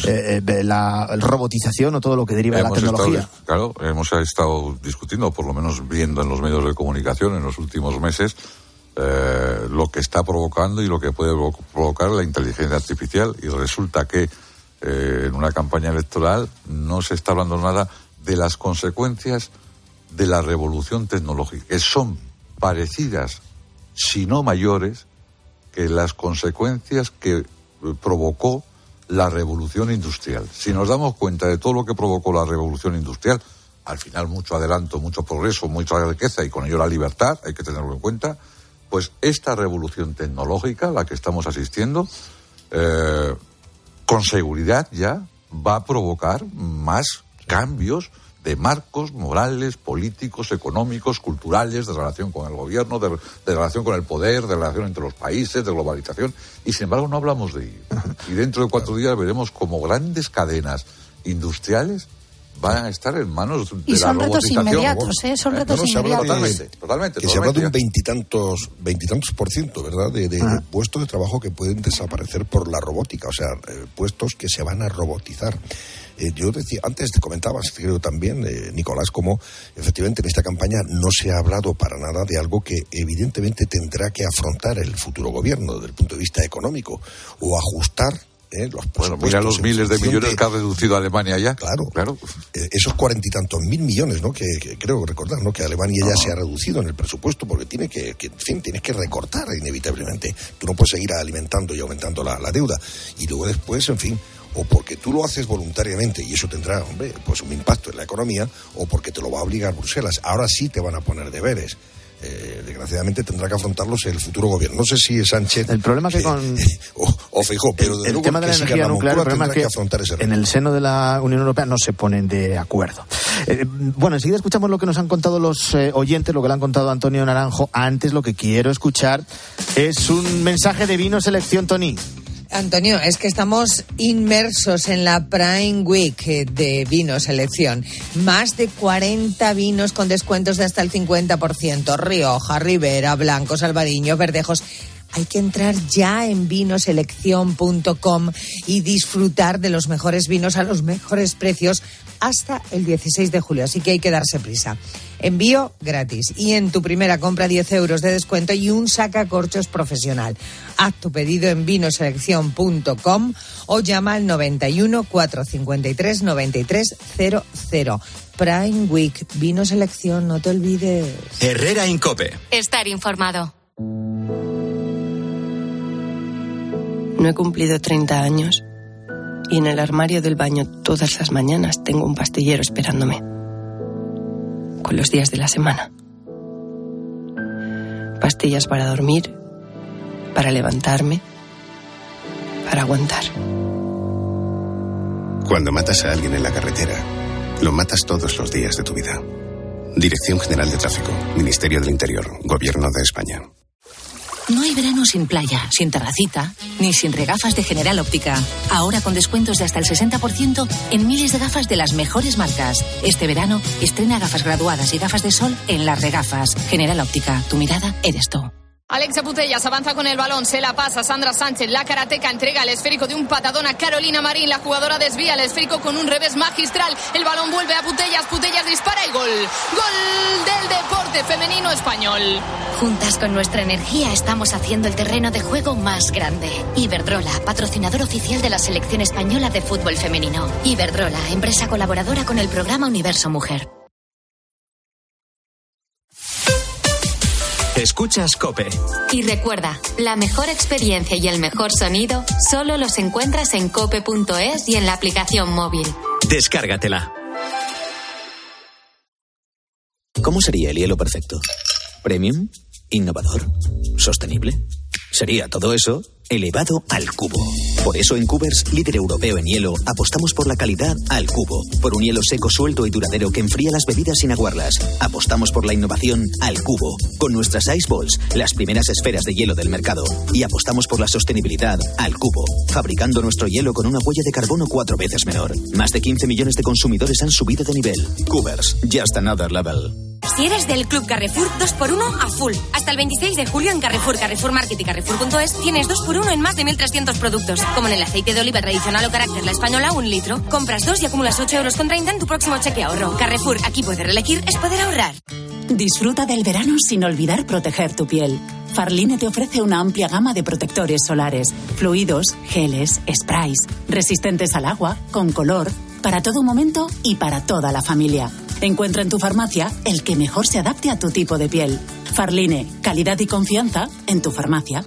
la robotización o todo lo que deriva de la tecnología. Hemos estado discutiendo, por lo menos viendo en los medios de comunicación en los últimos meses, lo que está provocando y lo que puede provocar la inteligencia artificial, y resulta que en una campaña electoral no se está hablando nada de las consecuencias de la revolución tecnológica, que son parecidas, si no mayores, que las consecuencias que provocó la revolución industrial. Si nos damos cuenta de todo lo que provocó la revolución industrial, al final mucho adelanto, mucho progreso, mucha riqueza y con ello la libertad, hay que tenerlo en cuenta, pues esta revolución tecnológica a la que estamos asistiendo, con seguridad ya va a provocar más cambios de marcos morales, políticos, económicos, culturales, de relación con el gobierno, de relación con el poder, de relación entre los países, de globalización, y sin embargo no hablamos de ello. Y dentro de 4 días veremos como grandes cadenas industriales van a estar en manos de la robotización. Son retos inmediatos. Totalmente. Que se habla de un veintitantos % ¿verdad? De puestos de trabajo que pueden desaparecer por la robótica, o sea, puestos que se van a robotizar. Yo decía, antes te comentabas, creo también, Nicolás, cómo efectivamente en esta campaña no se ha hablado para nada de algo que evidentemente tendrá que afrontar el futuro gobierno desde el punto de vista económico, o ajustar los presupuestos. Bueno, mira los miles de millones que ha reducido Alemania ya. Claro. Esos 40 y tantos mil millones, ¿no? Que creo recordar, ¿no? Que Alemania ya se ha reducido en el presupuesto porque tienes que recortar inevitablemente. Tú no puedes seguir alimentando y aumentando la deuda. Y luego después, en fin, o porque tú lo haces voluntariamente, y eso tendrá, hombre, pues un impacto en la economía, o porque te lo va a obligar Bruselas. Ahora sí te van a poner deberes. Desgraciadamente tendrá que afrontarlos el futuro gobierno. No sé si es Sánchez... El problema que con... o Feijóo, pero de el tema de la energía nuclear, el problema es que en el seno de la Unión Europea no se ponen de acuerdo. Bueno, enseguida escuchamos lo que nos han contado los oyentes, lo que le han contado Antonio Naranjo. Antes lo que quiero escuchar es un mensaje de Vino Selección, Tony. Antonio, es que estamos inmersos en la Prime Week de Vino Selección. Más de 40 vinos con descuentos de hasta el 50%. Rioja, Ribera, Blancos, Albariños, Verdejos. Hay que entrar ya en vinoselección.com y disfrutar de los mejores vinos a los mejores precios hasta el 16 de julio. Así que hay que darse prisa. Envío gratis y en tu primera compra 10 euros de descuento y un sacacorchos profesional. Haz tu pedido en vinoselección.com o llama al 91 453 9300. Prime Week, Vino Selección, no te olvides. Herrera Incope. Estar informado. No he cumplido 30 años y en el armario del baño todas las mañanas tengo un pastillero esperándome, con los días de la semana. Pastillas para dormir, para levantarme, para aguantar. Cuando matas a alguien en la carretera, lo matas todos los días de tu vida. Dirección General de Tráfico, Ministerio del Interior, Gobierno de España. No hay verano sin playa, sin terracita, ni sin regafas de General Óptica. Ahora con descuentos de hasta el 60% en miles de gafas de las mejores marcas. Este verano estrena gafas graduadas y gafas de sol en Las Regafas. General Óptica, tu mirada eres tú. Alexia Putellas avanza con el balón, se la pasa Sandra Sánchez, la karateca entrega el esférico de un patadón a Carolina Marín, la jugadora desvía el esférico con un revés magistral, el balón vuelve a Putellas, Putellas dispara y gol. Gol del deporte femenino español. Juntas con nuestra energía estamos haciendo el terreno de juego más grande. Iberdrola, patrocinador oficial de la selección española de fútbol femenino. Iberdrola, empresa colaboradora con el programa Universo Mujer. Escuchas COPE. Y recuerda, la mejor experiencia y el mejor sonido solo los encuentras en cope.es y en la aplicación móvil. Descárgatela. ¿Cómo sería el hielo perfecto? ¿Premium? ¿Innovador? ¿Sostenible? Sería todo eso elevado al cubo. Por eso en Cubers, líder europeo en hielo, apostamos por la calidad al cubo. Por un hielo seco, suelto y duradero que enfría las bebidas sin aguarlas. Apostamos por la innovación al cubo. Con nuestras Ice Balls, las primeras esferas de hielo del mercado. Y apostamos por la sostenibilidad al cubo. Fabricando nuestro hielo con una huella de carbono 4 veces menor. Más de 15 millones de consumidores han subido de nivel. Cubers, just another level. Si eres del Club Carrefour, 2x1 a full. Hasta el 26 de julio en Carrefour, Carrefour Market y Carrefour.es tienes 2x1 en más de 1.300 productos. Como en el aceite de oliva tradicional o carácter La Española, 1 litro. Compras 2 y acumulas 8,30 € en tu próximo cheque ahorro. Carrefour, aquí poder elegir es poder ahorrar. Disfruta del verano sin olvidar proteger tu piel. Farline te ofrece una amplia gama de protectores solares, fluidos, geles, sprays, resistentes al agua, con color, para todo momento y para toda la familia. Encuentra en tu farmacia el que mejor se adapte a tu tipo de piel. Farline, calidad y confianza en tu farmacia.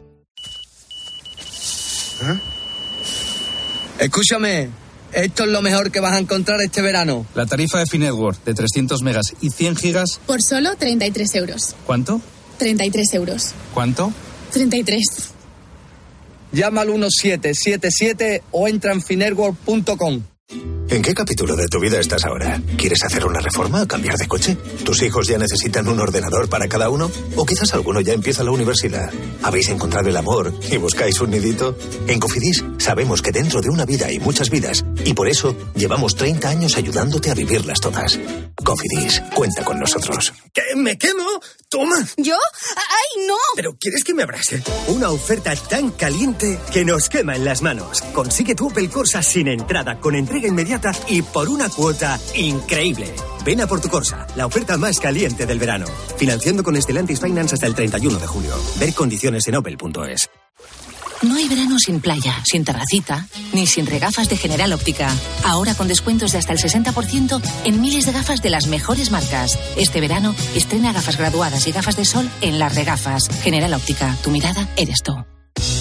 Escúchame, esto es lo mejor que vas a encontrar este verano. La tarifa de Finetwork de 300 megas y 100 gigas... Por solo 33 €. ¿Cuánto? 33 €. ¿Cuánto? 33. Llama al 1777 o entra en finetwork.com. ¿En qué capítulo de tu vida estás ahora? ¿Quieres hacer una reforma o cambiar de coche? ¿Tus hijos ya necesitan un ordenador para cada uno? ¿O quizás alguno ya empieza la universidad? ¿Habéis encontrado el amor y buscáis un nidito? En Cofidis sabemos que dentro de una vida hay muchas vidas y por eso llevamos 30 años ayudándote a vivirlas todas. Cofidis, cuenta con nosotros. ¿Qué? ¿Me quemo? ¡Toma! ¿Yo? ¡Ay, no! ¿Pero quieres que me abrase? Una oferta tan caliente que nos quema en las manos. Consigue tu Opel Corsa sin entrada, con entrega inmediata y por una cuota increíble. Ven a por tu Corsa, la oferta más caliente del verano. Financiando con Stellantis Finance hasta el 31 de julio. Ver condiciones en opel.es. No hay verano sin playa, sin terracita, ni sin regafas de General Óptica. Ahora con descuentos de hasta el 60% en miles de gafas de las mejores marcas. Este verano estrena gafas graduadas y gafas de sol en Las Regafas. General Óptica, tu mirada eres tú.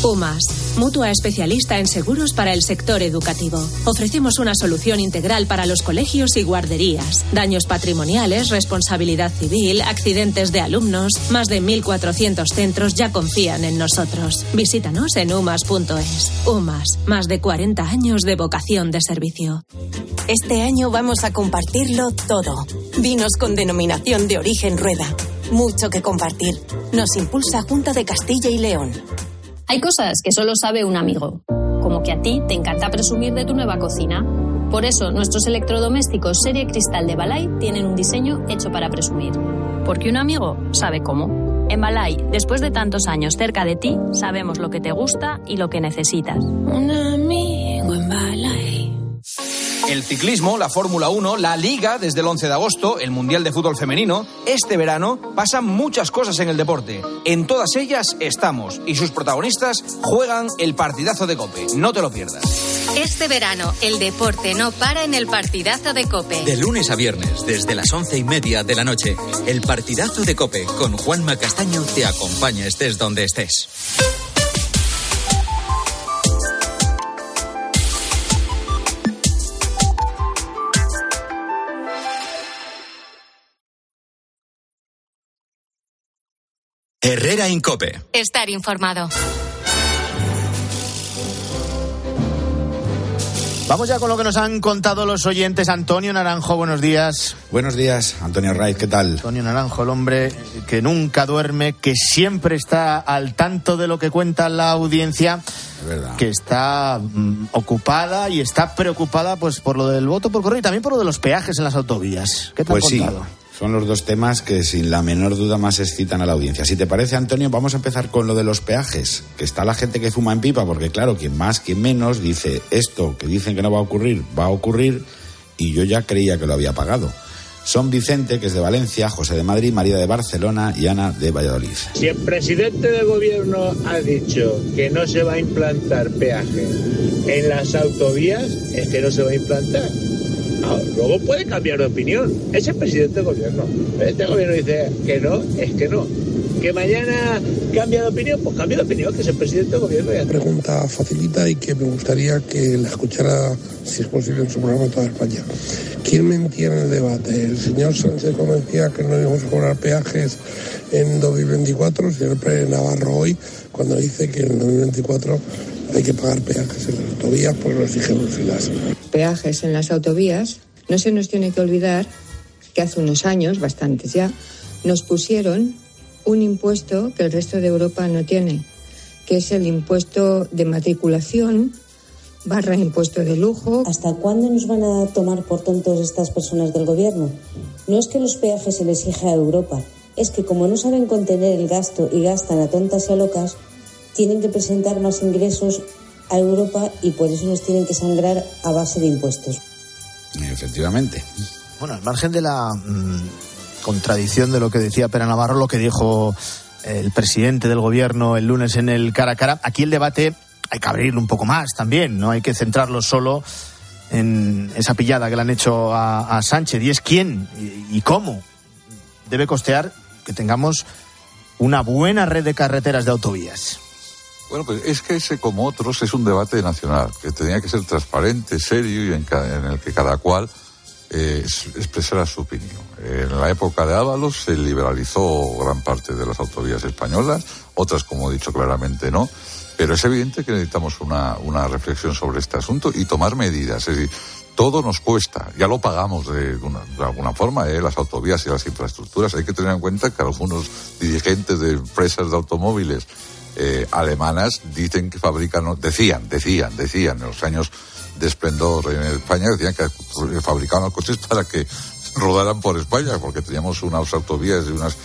UMAS, mutua especialista en seguros para el sector educativo. Ofrecemos una solución integral para los colegios y guarderías. Daños patrimoniales, responsabilidad civil, accidentes de alumnos. Más de 1.400 centros ya confían en nosotros. Visítanos en umas.es. UMAS, más de 40 años de vocación de servicio. Este año vamos a compartirlo todo. Vinos con denominación de origen Rueda. Mucho que compartir. Nos impulsa Junta de Castilla y León. Hay cosas que solo sabe un amigo, como que a ti te encanta presumir de tu nueva cocina. Por eso, nuestros electrodomésticos serie Cristal de Balay tienen un diseño hecho para presumir. Porque un amigo sabe cómo. En Balay, después de tantos años cerca de ti, sabemos lo que te gusta y lo que necesitas. Un amigo en Balay. El ciclismo, la Fórmula 1, la Liga desde el 11 de agosto, el Mundial de Fútbol Femenino. Este verano pasan muchas cosas en el deporte. En todas ellas estamos y sus protagonistas juegan el partidazo de COPE. No te lo pierdas. Este verano, el deporte no para en el partidazo de COPE. De lunes a viernes, desde las 11:30 de la noche, el partidazo de COPE con Juanma Castaño te acompaña estés donde estés. Herrera Incope. Estar informado. Vamos ya con lo que nos han contado los oyentes. Antonio Naranjo, buenos días. Buenos días, Antonio Raiz, ¿qué tal? Antonio Naranjo, el hombre que nunca duerme, que siempre está al tanto de lo que cuenta la audiencia, es verdad, que está ocupada y está preocupada pues por lo del voto por correo y también por lo de los peajes en las autovías. ¿Qué te han contado? Sí. Son los dos temas que sin la menor duda más excitan a la audiencia. Si te parece, Antonio, vamos a empezar con lo de los peajes, que está la gente que fuma en pipa, porque claro, quien más, quien menos, dice esto que dicen que no va a ocurrir, y yo ya creía que lo había pagado. Son Vicente, que es de Valencia, José de Madrid, María de Barcelona y Ana de Valladolid. Si el presidente del gobierno ha dicho que no se va a implantar peaje en las autovías, es que no se va a implantar. Luego puede cambiar de opinión. Es el presidente del gobierno. Este gobierno dice que no, es que no. Que mañana cambia de opinión, pues cambia de opinión, que es el presidente del gobierno. Pregunta facilita y que me gustaría que la escuchara, si es posible, en su programa toda España. ¿Quién mentía en el debate? ¿El señor Sánchez cuando decía que no íbamos a cobrar peajes en 2024? El señor Pérez Navarro hoy, cuando dice que en 2024 hay que pagar peajes en las autovías porque lo exige Bruselas. Peajes en las autovías, no se nos tiene que olvidar que hace unos años, bastantes ya, nos pusieron un impuesto que el resto de Europa no tiene, que es el impuesto de matriculación / impuesto de lujo. ¿Hasta cuándo nos van a tomar por tontos estas personas del gobierno? No es que los peajes se les exija a Europa, es que como no saben contener el gasto y gastan a tontas y a locas, tienen que presentar más ingresos a Europa y por eso nos tienen que sangrar a base de impuestos. Efectivamente. Bueno, al margen de la contradicción de lo que decía Pere Navarro, lo que dijo el presidente del gobierno el lunes en el cara a cara, aquí el debate hay que abrirlo un poco más también, no hay que centrarlo solo en esa pillada que le han hecho a Sánchez, y es quién y cómo debe costear que tengamos una buena red de carreteras de autovías. Bueno, pues es que ese, como otros, es un debate nacional, que tenía que ser transparente, serio y en el que cada cual expresara su opinión. En la época de Ábalos se liberalizó gran parte de las autovías españolas, otras, como he dicho claramente, no. Pero es evidente que necesitamos una reflexión sobre este asunto y tomar medidas. Es decir, todo nos cuesta, ya lo pagamos de alguna forma, las autovías y las infraestructuras. Hay que tener en cuenta que algunos dirigentes de empresas de automóviles alemanas dicen que decían en los años de esplendor en España, decían que fabricaban los coches para que rodaran por España, porque teníamos unas autovías y unas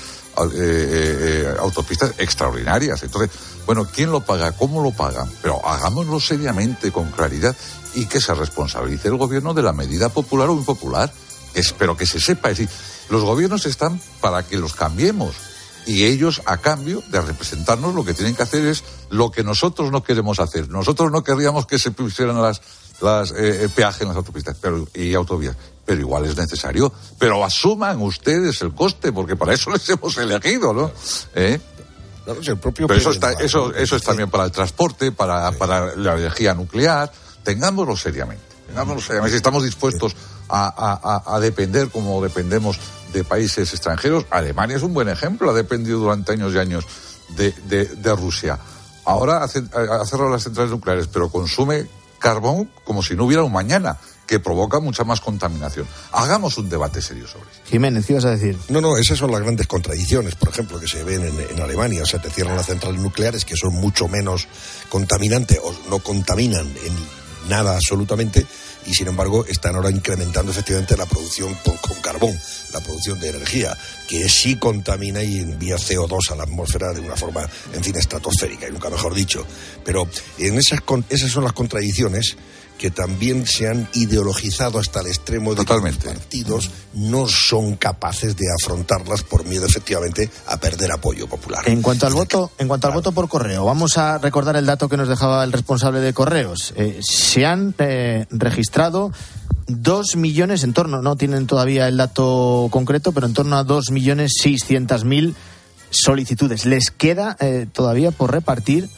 autopistas extraordinarias. Entonces, bueno, ¿quién lo paga? ¿Cómo lo paga? Pero hagámoslo seriamente, con claridad, y que se responsabilice el gobierno de la medida popular o impopular. Pero que se sepa, es decir, los gobiernos están para que los cambiemos, y ellos, a cambio de representarnos, lo que tienen que hacer es lo que nosotros no queremos hacer. Nosotros no querríamos que se pusieran las peajes en las autopistas y autovías, pero igual es necesario. Pero asuman ustedes el coste, porque para eso les hemos elegido, ¿no? Claro, si el propio pero eso es también para el transporte, para la energía nuclear. Tengámoslo seriamente. Si estamos dispuestos a depender como dependemos de países extranjeros. Alemania es un buen ejemplo, ha dependido durante años y años de Rusia. Ahora ha cerrado las centrales nucleares, pero consume carbón como si no hubiera un mañana, que provoca mucha más contaminación. Hagamos un debate serio sobre eso. Jiménez, ¿qué ibas a decir? No, esas son las grandes contradicciones, por ejemplo, que se ven en Alemania. O sea, te cierran las centrales nucleares, que son mucho menos contaminantes, o no contaminan en nada absolutamente, y sin embargo están ahora incrementando efectivamente la producción con carbón, la producción de energía, que sí contamina y envía CO2 a la atmósfera de una forma, en fin, estratosférica, y nunca mejor dicho. Pero esas son las contradicciones que también se han ideologizado hasta el extremo de que los partidos no son capaces de afrontarlas por miedo efectivamente a perder apoyo popular. En cuanto al voto por correo, vamos a recordar el dato que nos dejaba el responsable de correos. Se han registrado 2 millones, en torno, no tienen todavía el dato concreto, pero en torno a 2.600.000 solicitudes. Les queda todavía por repartir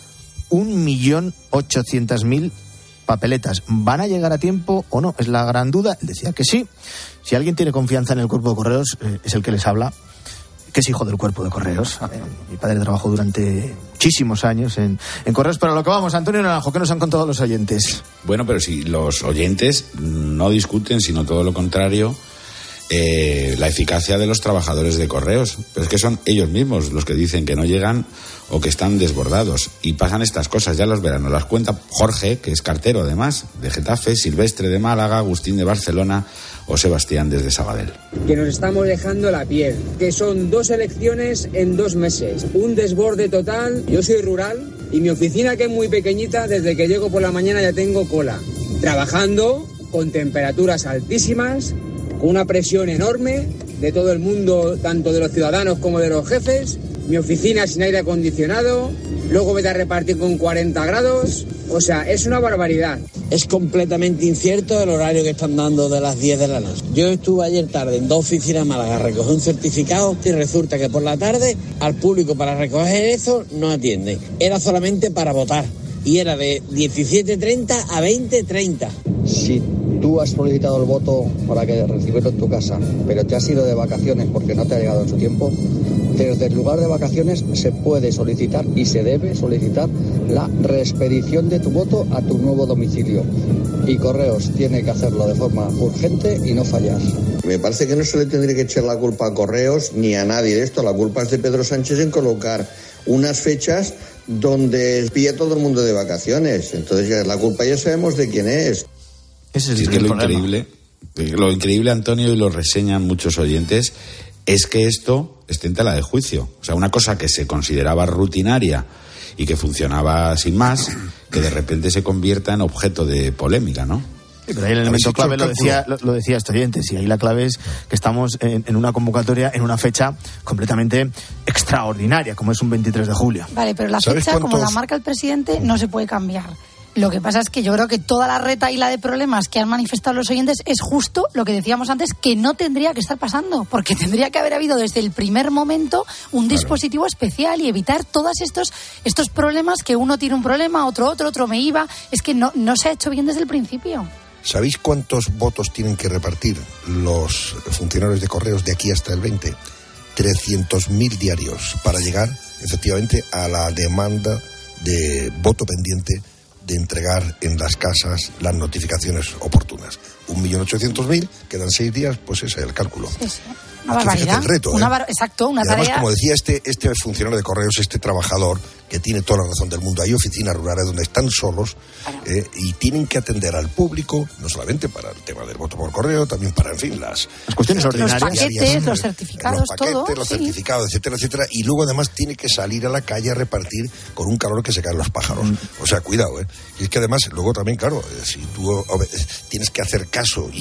1.800.000 papeletas. ¿Van a llegar a tiempo o no? Es la gran duda. Él decía que sí. Si alguien tiene confianza en el cuerpo de correos, es el que les habla, que es hijo del cuerpo de correos. Mi padre trabajó durante muchísimos años en correos. Pero a lo que vamos, Antonio Naranjo, ¿qué nos han contado los oyentes? Bueno, pero si los oyentes no discuten, sino todo lo contrario, la eficacia de los trabajadores de correos. Pero es que son ellos mismos los que dicen que no llegan o que están desbordados. Y pasan estas cosas, ya los verán. Nos las cuenta Jorge, que es cartero además, de Getafe, Silvestre de Málaga, Agustín de Barcelona o Sebastián desde Sabadell. Que nos estamos dejando la piel, que son 2 elecciones en 2 meses, un desborde total. Yo soy rural y mi oficina, que es muy pequeñita, desde que llego por la mañana ya tengo cola, trabajando con temperaturas altísimas, con una presión enorme de todo el mundo, tanto de los ciudadanos como de los jefes. Mi oficina sin aire acondicionado, luego vete a repartir con 40 grados, o sea, es una barbaridad. Es completamente incierto el horario que están dando de las 10 de la noche. Yo estuve ayer tarde en 2 oficinas Málaga a recoger un certificado y resulta que por la tarde al público para recoger eso no atienden. Era solamente para votar y era de 17:30 a 20:30. Si tú has solicitado el voto para que recibirlo en tu casa, pero te has ido de vacaciones porque no te ha llegado en su tiempo, desde el lugar de vacaciones se puede solicitar y se debe solicitar la reexpedición de tu voto a tu nuevo domicilio. Y Correos tiene que hacerlo de forma urgente y no fallar. Me parece que no se le tendría que echar la culpa a Correos ni a nadie de esto. La culpa es de Pedro Sánchez en colocar unas fechas donde pilla todo el mundo de vacaciones. Entonces ya la culpa ya sabemos de quién es. Ese es que lo increíble, Antonio, y lo reseñan muchos oyentes, es que esto esté en tela de juicio. O sea, una cosa que se consideraba rutinaria y que funcionaba sin más, que de repente se convierta en objeto de polémica, ¿no? Sí, pero ahí el elemento clave lo decía este oyente, y ahí la clave es que estamos en una convocatoria, en una fecha completamente extraordinaria, como es un 23 de julio. Vale, pero la fecha, como la marca el presidente, no se puede cambiar. Lo que pasa es que yo creo que toda la retahíla de problemas que han manifestado los oyentes es justo lo que decíamos antes, que no tendría que estar pasando, porque tendría que haber habido desde el primer momento un dispositivo especial y evitar todos estos problemas, que uno tiene un problema, otro me iba. Es que no se ha hecho bien desde el principio. ¿Sabéis cuántos votos tienen que repartir los funcionarios de correos de aquí hasta el 20? 300.000 diarios para llegar efectivamente a la demanda de voto pendiente de entregar en las casas las notificaciones oportunas. 1.800.000, quedan 6 días, pues ese es el cálculo. Sí. Una barbaridad. El reto, exacto, una tarea. Además, como decía este funcionario de correos, este trabajador, que tiene toda la razón del mundo, hay oficinas rurales donde están solos y tienen que atender al público, no solamente para el tema del voto por correo, también para, en fin, las cuestiones ordinarias. Los paquetes, los certificados, todo. Los certificados, etcétera, etcétera. Y luego, además, tiene que salir a la calle a repartir con un calor que se caen los pájaros. O sea, cuidado, Y es que, además, luego también, claro, si tú tienes que hacer caso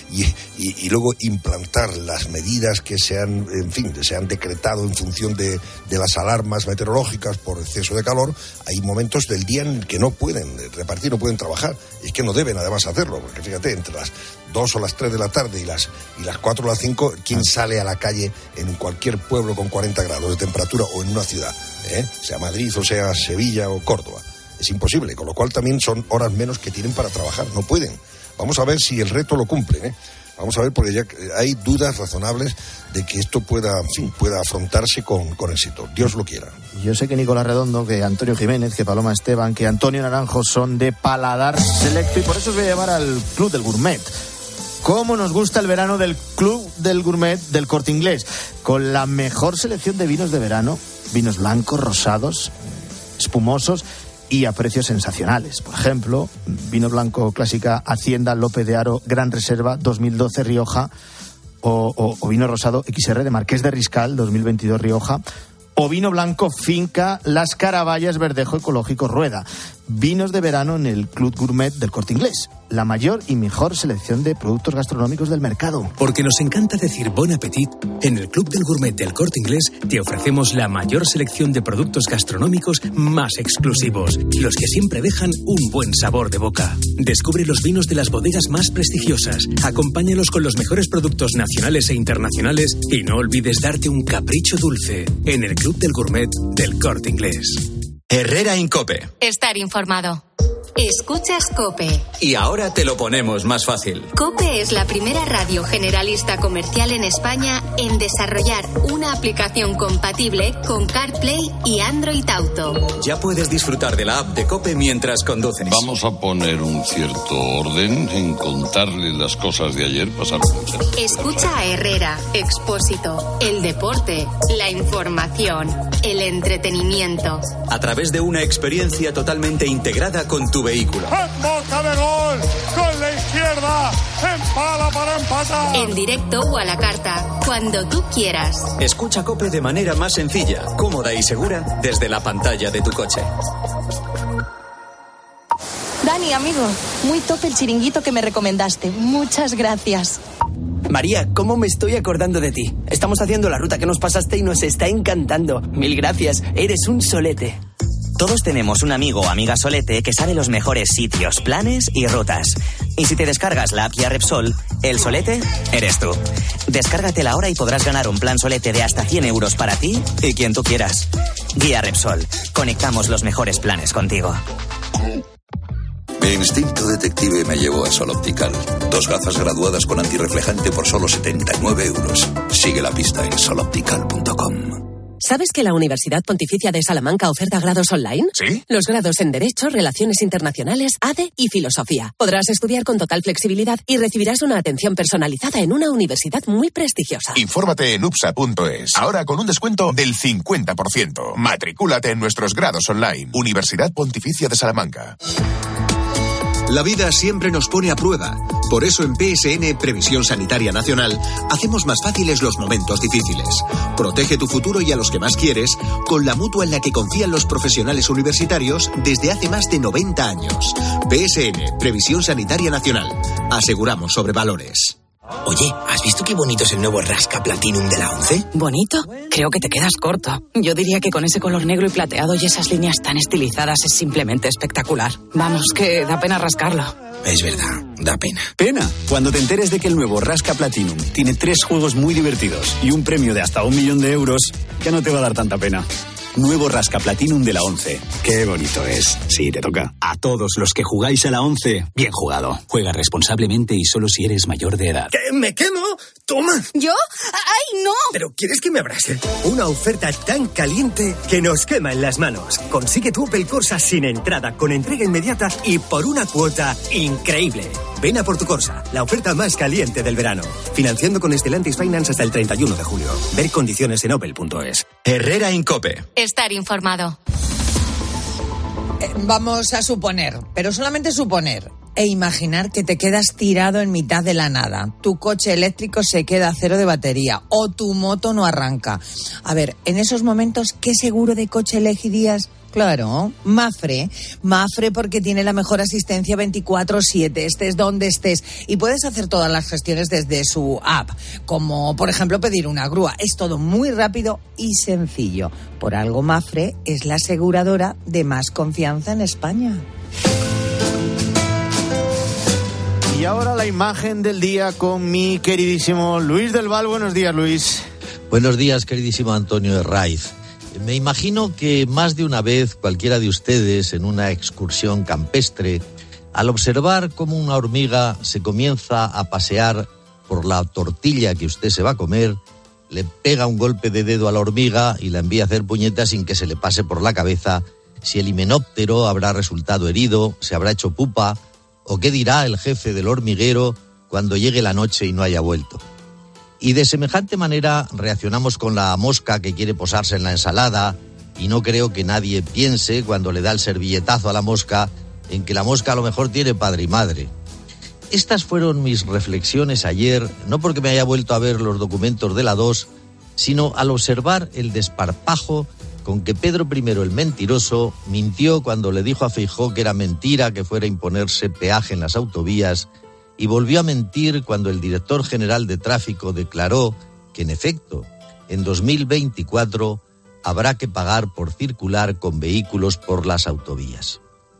y luego implantar las medidas que se han decretado en función de las alarmas meteorológicas por exceso exceso de calor, hay momentos del día en que no pueden repartir, no pueden trabajar. Y es que no deben además hacerlo, porque fíjate, entre las 2 o las 3 de la tarde y las 4 o las 5, ¿quién sale a la calle en cualquier pueblo con 40 grados de temperatura o en una ciudad? Sea Madrid o sea Sevilla o Córdoba. Es imposible, con lo cual también son horas menos que tienen para trabajar, no pueden. Vamos a ver si el reto lo cumplen, Vamos a ver, porque ya hay dudas razonables de que esto pueda afrontarse con éxito. Dios lo quiera. Yo sé que Nicolás Redondo, que Antonio Jiménez, que Paloma Esteban, que Antonio Naranjo son de paladar selecto, y por eso os voy a llevar al Club del Gourmet. ¿Cómo nos gusta el verano del Club del Gourmet del Corte Inglés? Con la mejor selección de vinos de verano, vinos blancos, rosados, espumosos y a precios sensacionales. Por ejemplo, vino blanco clásica Hacienda López de Haro Gran Reserva 2012 Rioja, o vino rosado XR de Marqués de Riscal 2022 Rioja, o vino blanco Finca Las Caraballas Verdejo Ecológico Rueda. Vinos de verano en el Club Gourmet del Corte Inglés, la mayor y mejor selección de productos gastronómicos del mercado. Porque nos encanta decir bon appetit, en el Club del Gourmet del Corte Inglés te ofrecemos la mayor selección de productos gastronómicos más exclusivos, los que siempre dejan un buen sabor de boca. Descubre los vinos de las bodegas más prestigiosas, acompáñalos con los mejores productos nacionales e internacionales y no olvides darte un capricho dulce en el Club del Gourmet del Corte Inglés. Herrera Incope. Estar informado. Escuchas COPE. Y ahora te lo ponemos más fácil. COPE es la primera radio generalista comercial en España en desarrollar una aplicación compatible con CarPlay y Android Auto. Ya puedes disfrutar de la app de COPE mientras conduces. Vamos a poner un cierto orden en contarle las cosas de ayer. Pasaron muchas. Escucha a Herrera, Expósito, el deporte, la información, el entretenimiento. A través de una experiencia totalmente integrada con tu vehículo. ¡Boca de gol! ¡Con la izquierda! ¡Empala para empatar! En directo o a la carta, cuando tú quieras. Escucha COPE de manera más sencilla, cómoda y segura desde la pantalla de tu coche. Dani, amigo, muy top el chiringuito que me recomendaste. Muchas gracias. María, ¿cómo me estoy acordando de ti? Estamos haciendo la ruta que nos pasaste y nos está encantando. Mil gracias, eres un solete. Todos tenemos un amigo o amiga solete que sabe los mejores sitios, planes y rutas. Y si te descargas la app Guía Repsol, el solete eres tú. Descárgatela ahora y podrás ganar un plan solete de hasta 100 euros para ti y quien tú quieras. Guía Repsol. Conectamos los mejores planes contigo. Mi instinto detective me llevó a Sol Optical. 2 gafas graduadas con antirreflejante por solo 79 euros. Sigue la pista en soloptical.com. ¿Sabes que la Universidad Pontificia de Salamanca oferta grados online? ¿Sí? Los grados en Derecho, Relaciones Internacionales, ADE y Filosofía. Podrás estudiar con total flexibilidad y recibirás una atención personalizada en una universidad muy prestigiosa. Infórmate en upsa.es. Ahora con un descuento del 50%. Matricúlate en nuestros grados online. Universidad Pontificia de Salamanca. La vida siempre nos pone a prueba. Por eso en PSN, Previsión Sanitaria Nacional, hacemos más fáciles los momentos difíciles. Protege tu futuro y a los que más quieres con la mutua en la que confían los profesionales universitarios desde hace más de 90 años. PSN, Previsión Sanitaria Nacional. Aseguramos sobre valores. Oye, ¿has visto qué bonito es el nuevo Rasca Platinum de la 11? ¿Bonito? Creo que te quedas corto. Yo diría que con ese color negro y plateado y esas líneas tan estilizadas es simplemente espectacular. Vamos, que da pena rascarlo. Es verdad, da pena. Pena, cuando te enteres de que el nuevo Rasca Platinum tiene 3 juegos muy divertidos y un premio de hasta 1 millón de euros, ya no te va a dar tanta pena. Nuevo Rasca Platinum de la 11. Qué bonito es. Sí, te toca. A todos los que jugáis a la 11, bien jugado. Juega responsablemente y solo si eres mayor de edad. ¿Qué? ¿Me quemo? ¡Toma! ¿Yo? ¡Ay, no! ¿Pero quieres que me abrace? Una oferta tan caliente que nos quema en las manos. Consigue tu Opel Corsa sin entrada, con entrega inmediata y por una cuota increíble. Ven a por tu Corsa, la oferta más caliente del verano. Financiando con Stellantis Finance hasta el 31 de julio. Ver condiciones en opel.es. Herrera Incope. Estar informado. Vamos a suponer, pero solamente suponer, e imaginar que te quedas tirado en mitad de la nada. Tu coche eléctrico se queda a 0 de batería o tu moto no arranca. A ver, en esos momentos, ¿qué seguro de coche elegirías Claro, Mafre. Mafre porque tiene la mejor asistencia 24/7, estés donde estés. Y puedes hacer todas las gestiones desde su app, como por ejemplo pedir una grúa. Es todo muy rápido y sencillo. Por algo Mafre es la aseguradora de más confianza en España. Y ahora la imagen del día con mi queridísimo Luis del Val. Buenos días, Luis. Buenos días, queridísimo Antonio Herraiz. Me imagino que más de una vez cualquiera de ustedes en una excursión campestre, al observar cómo una hormiga se comienza a pasear por la tortilla que usted se va a comer, le pega un golpe de dedo a la hormiga y la envía a hacer puñetas sin que se le pase por la cabeza si el himenóptero habrá resultado herido, se habrá hecho pupa, o qué dirá el jefe del hormiguero cuando llegue la noche y no haya vuelto. Y de semejante manera reaccionamos con la mosca que quiere posarse en la ensalada, y no creo que nadie piense cuando le da el servilletazo a la mosca en que la mosca a lo mejor tiene padre y madre. Estas fueron mis reflexiones ayer, no porque me haya vuelto a ver los documentos de la 2, sino al observar el desparpajo con que Pedro I el mentiroso mintió cuando le dijo a Feijóo que era mentira que fuera a imponerse peaje en las autovías, y volvió a mentir cuando el director general de tráfico declaró que, en efecto, en 2024 habrá que pagar por circular con vehículos por las autovías.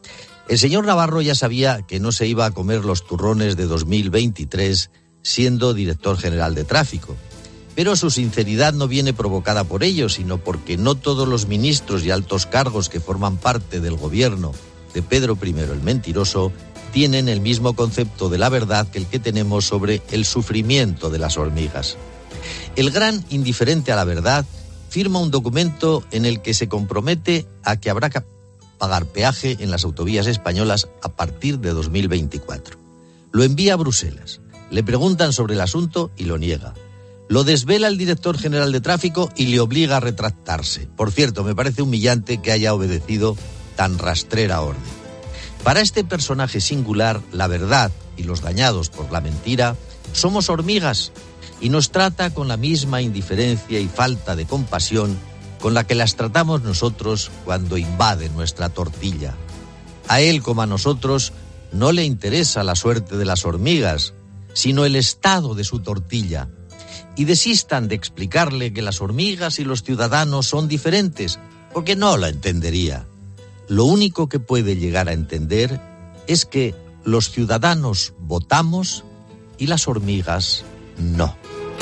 El señor Navarro ya sabía que no se iba a comer los turrones de 2023 siendo director general de tráfico, pero su sinceridad no viene provocada por ello, sino porque no todos los ministros y altos cargos que forman parte del gobierno de Pedro I el mentiroso tienen el mismo concepto de la verdad que el que tenemos sobre el sufrimiento de las hormigas. El gran indiferente a la verdad firma un documento en el que se compromete a que habrá que pagar peaje en las autovías españolas a partir de 2024. Lo envía a Bruselas, le preguntan sobre el asunto y lo niega. Lo desvela el director general de tráfico y le obliga a retractarse. Por cierto, me parece humillante que haya obedecido tan rastrera orden. Para este personaje singular, la verdad y los dañados por la mentira somos hormigas, y nos trata con la misma indiferencia y falta de compasión con la que las tratamos nosotros cuando invade nuestra tortilla. A él, como a nosotros, no le interesa la suerte de las hormigas, sino el estado de su tortilla. Y desistan de explicarle que las hormigas y los ciudadanos son diferentes, porque no la entendería. Lo único que puede llegar a entender es que los ciudadanos votamos y las hormigas no.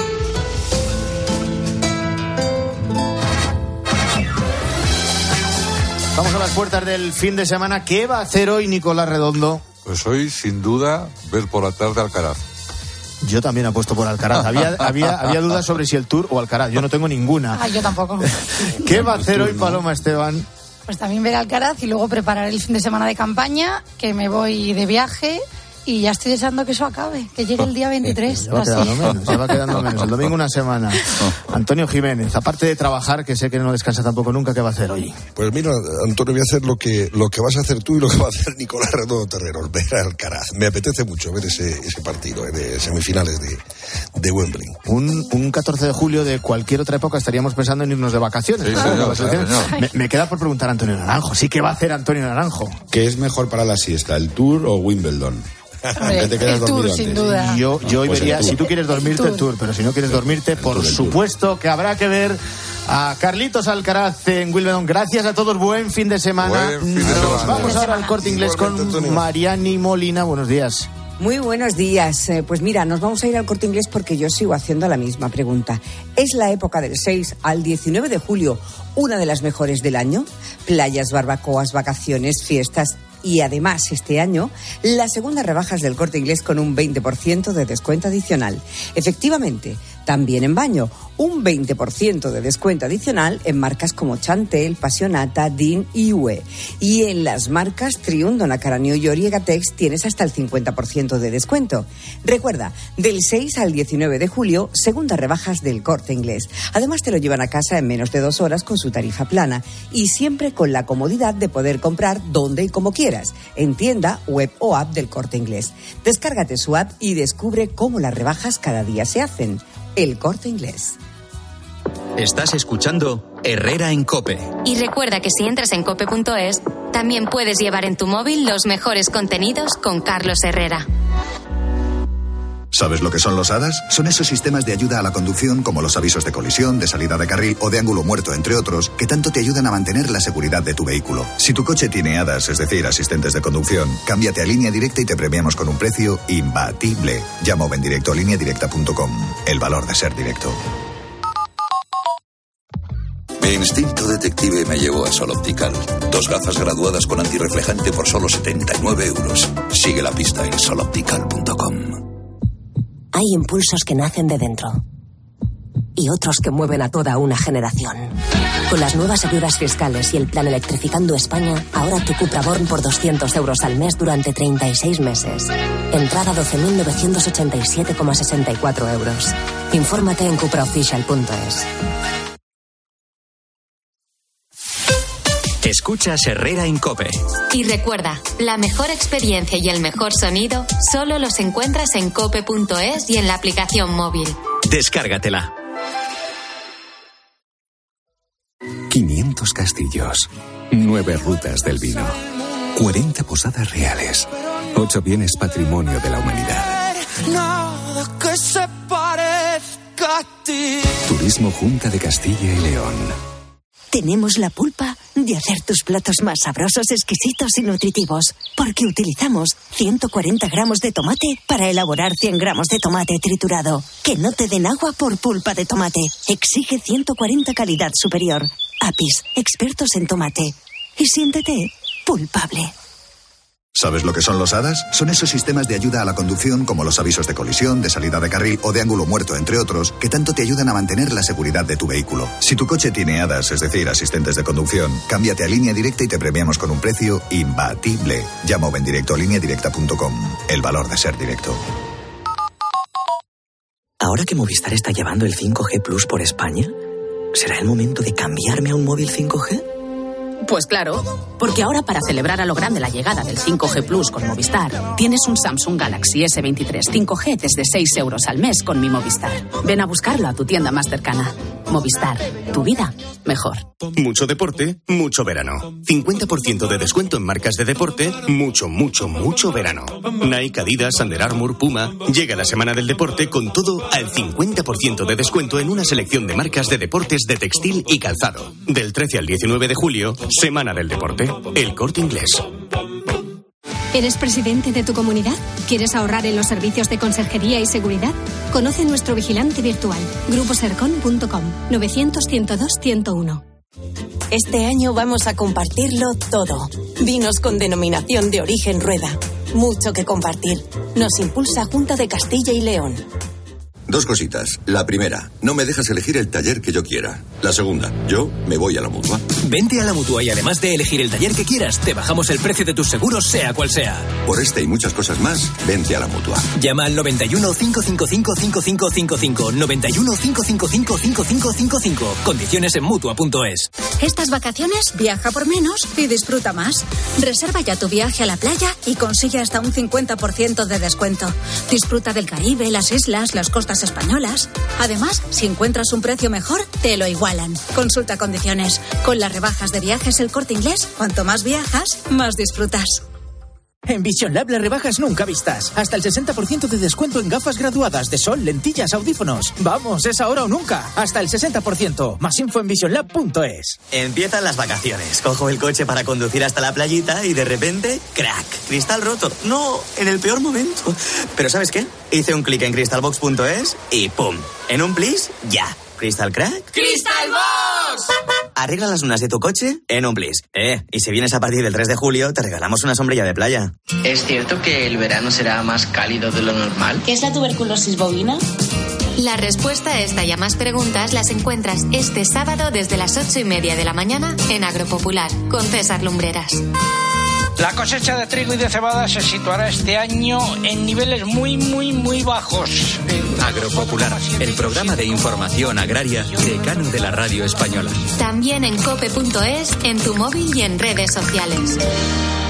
Vamos a las puertas del fin de semana. ¿Qué va a hacer hoy Nicolás Redondo? Pues hoy, sin duda, ver por la tarde Alcaraz. Yo también apuesto por Alcaraz. Había dudas sobre si el Tour o Alcaraz. Yo no tengo ninguna. Yo tampoco. ¿Qué va a hacer hoy Paloma Esteban? Pues también ver Alcaraz y luego preparar el fin de semana de campaña, que me voy de viaje y ya estoy deseando que eso acabe, que llegue el día 23. Se va quedando menos. El domingo una semana. Antonio Jiménez, aparte de trabajar, que sé que no descansa tampoco nunca, ¿qué va a hacer hoy? Pues mira, Antonio, voy a hacer lo que vas a hacer tú y lo que va a hacer Nicolás Redondo Terreros, ver a Alcaraz. Me apetece mucho ver ese partido de semifinales de Wembley. Un 14 de julio de cualquier otra época estaríamos pensando en irnos de vacaciones. Sí, claro. Me queda por preguntar a Antonio Naranjo. Sí, ¿qué va a hacer Antonio Naranjo? ¿Qué es mejor para la siesta, el Tour o Wimbledon? Hombre, el Tour, sin duda. Yo hoy pues vería, si tú quieres dormirte, el tour, pero si no quieres dormirte, por supuesto que habrá que ver a Carlitos Alcaraz en Wimbledon. Gracias a todos, buen fin de semana. Nos vamos ahora al Corte Inglés con Mariani Molina. Buenos días. Muy buenos días. Pues mira, nos vamos a ir al Corte Inglés porque yo sigo haciendo la misma pregunta. ¿Es la época del 6 al 19 de julio una de las mejores del año? Playas, barbacoas, vacaciones, fiestas. Y además, este año, las segundas rebajas del Corte Inglés con un 20% de descuento adicional. Efectivamente, también en baño, un 20% de descuento adicional en marcas como Chantel, Passionata, Dean y UE. Y en las marcas Triumph, Donna Karan, New York y Egatex tienes hasta el 50% de descuento. Recuerda, del 6 al 19 de julio, segundas rebajas del Corte Inglés. Además, te lo llevan a casa en menos de 2 horas con su tarifa plana y siempre con la comodidad de poder comprar donde y como quieras, en tienda, web o app del Corte Inglés. Descárgate su app y descubre cómo las rebajas cada día se hacen. El Corte Inglés. Estás escuchando Herrera en COPE. Y recuerda que si entras en cope.es, también puedes llevar en tu móvil los mejores contenidos con Carlos Herrera. ¿Sabes lo que son los ADAS? Son esos sistemas de ayuda a la conducción como los avisos de colisión, de salida de carril o de ángulo muerto, entre otros, que tanto te ayudan a mantener la seguridad de tu vehículo. Si tu coche tiene ADAS, es decir, asistentes de conducción, cámbiate a Línea Directa y te premiamos con un precio imbatible. Llama o ven directo a lineadirecta.com. El valor de ser directo. Mi instinto detective me llevó a Sol Optical. 2 gafas graduadas con antirreflejante por solo 79 euros. Sigue la pista en soloptical.com. Hay impulsos que nacen de dentro y otros que mueven a toda una generación. Con las nuevas ayudas fiscales y el plan Electrificando España, ahora tu Cupra Born por 200 euros al mes durante 36 meses. Entrada 12.987,64 euros. Infórmate en cupraofficial.es. Escuchas Herrera en COPE. Y recuerda, la mejor experiencia y el mejor sonido solo los encuentras en cope.es y en la aplicación móvil. Descárgatela. 500 castillos, 9 rutas del vino, 40 posadas reales, 8 bienes patrimonio de la humanidad. Nada que se parezca a ti. Turismo Junta de Castilla y León. Tenemos la pulpa de hacer tus platos más sabrosos, exquisitos y nutritivos, porque utilizamos 140 gramos de tomate para elaborar 100 gramos de tomate triturado. Que no te den agua por pulpa de tomate. Exige 140 calidad superior. Apis, expertos en tomate. Y siéntete pulpable. ¿Sabes lo que son los ADAS? Son esos sistemas de ayuda a la conducción como los avisos de colisión, de salida de carril o de ángulo muerto, entre otros, que tanto te ayudan a mantener la seguridad de tu vehículo. Si tu coche tiene ADAS, es decir, asistentes de conducción, cámbiate a Línea Directa y te premiamos con un precio imbatible. Llama o ven directo a lineadirecta.com. El valor de ser directo. Ahora que Movistar está llevando el 5G Plus por España, ¿será el momento de cambiarme a un móvil 5G? Pues claro, porque ahora para celebrar a lo grande la llegada del 5G Plus con Movistar, tienes un Samsung Galaxy S23 5G desde 6 euros al mes con mi Movistar. Ven a buscarlo a tu tienda más cercana. Movistar, tu vida mejor. Mucho deporte, mucho verano. 50% de descuento en marcas de deporte, mucho, mucho, mucho verano. Nike, Adidas, Under Armour, Puma. Llega la semana del deporte con todo al 50% de descuento en una selección de marcas de deportes de textil y calzado. Del 13 al 19 de julio, Semana del Deporte. El Corte Inglés. ¿Eres presidente de tu comunidad? ¿Quieres ahorrar en los servicios de conserjería y seguridad? Conoce nuestro vigilante virtual, gruposercon.com, 900-102-101. Este año vamos a compartirlo todo. Vinos con denominación de origen Rueda. Mucho que compartir. Nos impulsa Junta de Castilla y León. 2 cositas. La primera, no me dejas elegir el taller que yo quiera. La segunda, yo me voy a la Mutua. Vente a la Mutua y además de elegir el taller que quieras, te bajamos el precio de tus seguros, sea cual sea. Por esta y muchas cosas más, vente a la Mutua. Llama al 91 555 5555. 91 555 5555. Condiciones en Mutua.es. Estas vacaciones viaja por menos y disfruta más. Reserva ya tu viaje a la playa y consigue hasta un 50% de descuento. Disfruta del Caribe, las islas, las costas españolas. Además, si encuentras un precio mejor, te lo igualan. Consulta condiciones. Con las rebajas de viajes El Corte Inglés, cuanto más viajas, más disfrutas. En Vision Lab las rebajas nunca vistas. Hasta el 60% de descuento en gafas graduadas de sol, lentillas, audífonos. Vamos, es ahora o nunca. Hasta el 60%. Más info en visionlab.es. Empiezan las vacaciones. Cojo el coche para conducir hasta la playita y de repente, ¡crack! Cristal roto. No, en el peor momento. Pero ¿sabes qué? Hice un clic en crystalbox.es y ¡pum! En un plis, ya. ¿Crystal Crack? ¡Crystal Box! Arregla las lunas de tu coche en un plis. Y si vienes a partir del 3 de julio, te regalamos una sombrilla de playa. ¿Es cierto que el verano será más cálido de lo normal? ¿Qué es la tuberculosis bovina? La respuesta a esta y a más preguntas las encuentras este sábado desde las 8:30 de la mañana en Agropopular, con César Lumbreras. La cosecha de trigo y de cebada se situará este año en niveles muy bajos. Agropopular, el programa de información agraria decano de la radio española. También en cope.es, en tu móvil y en redes sociales.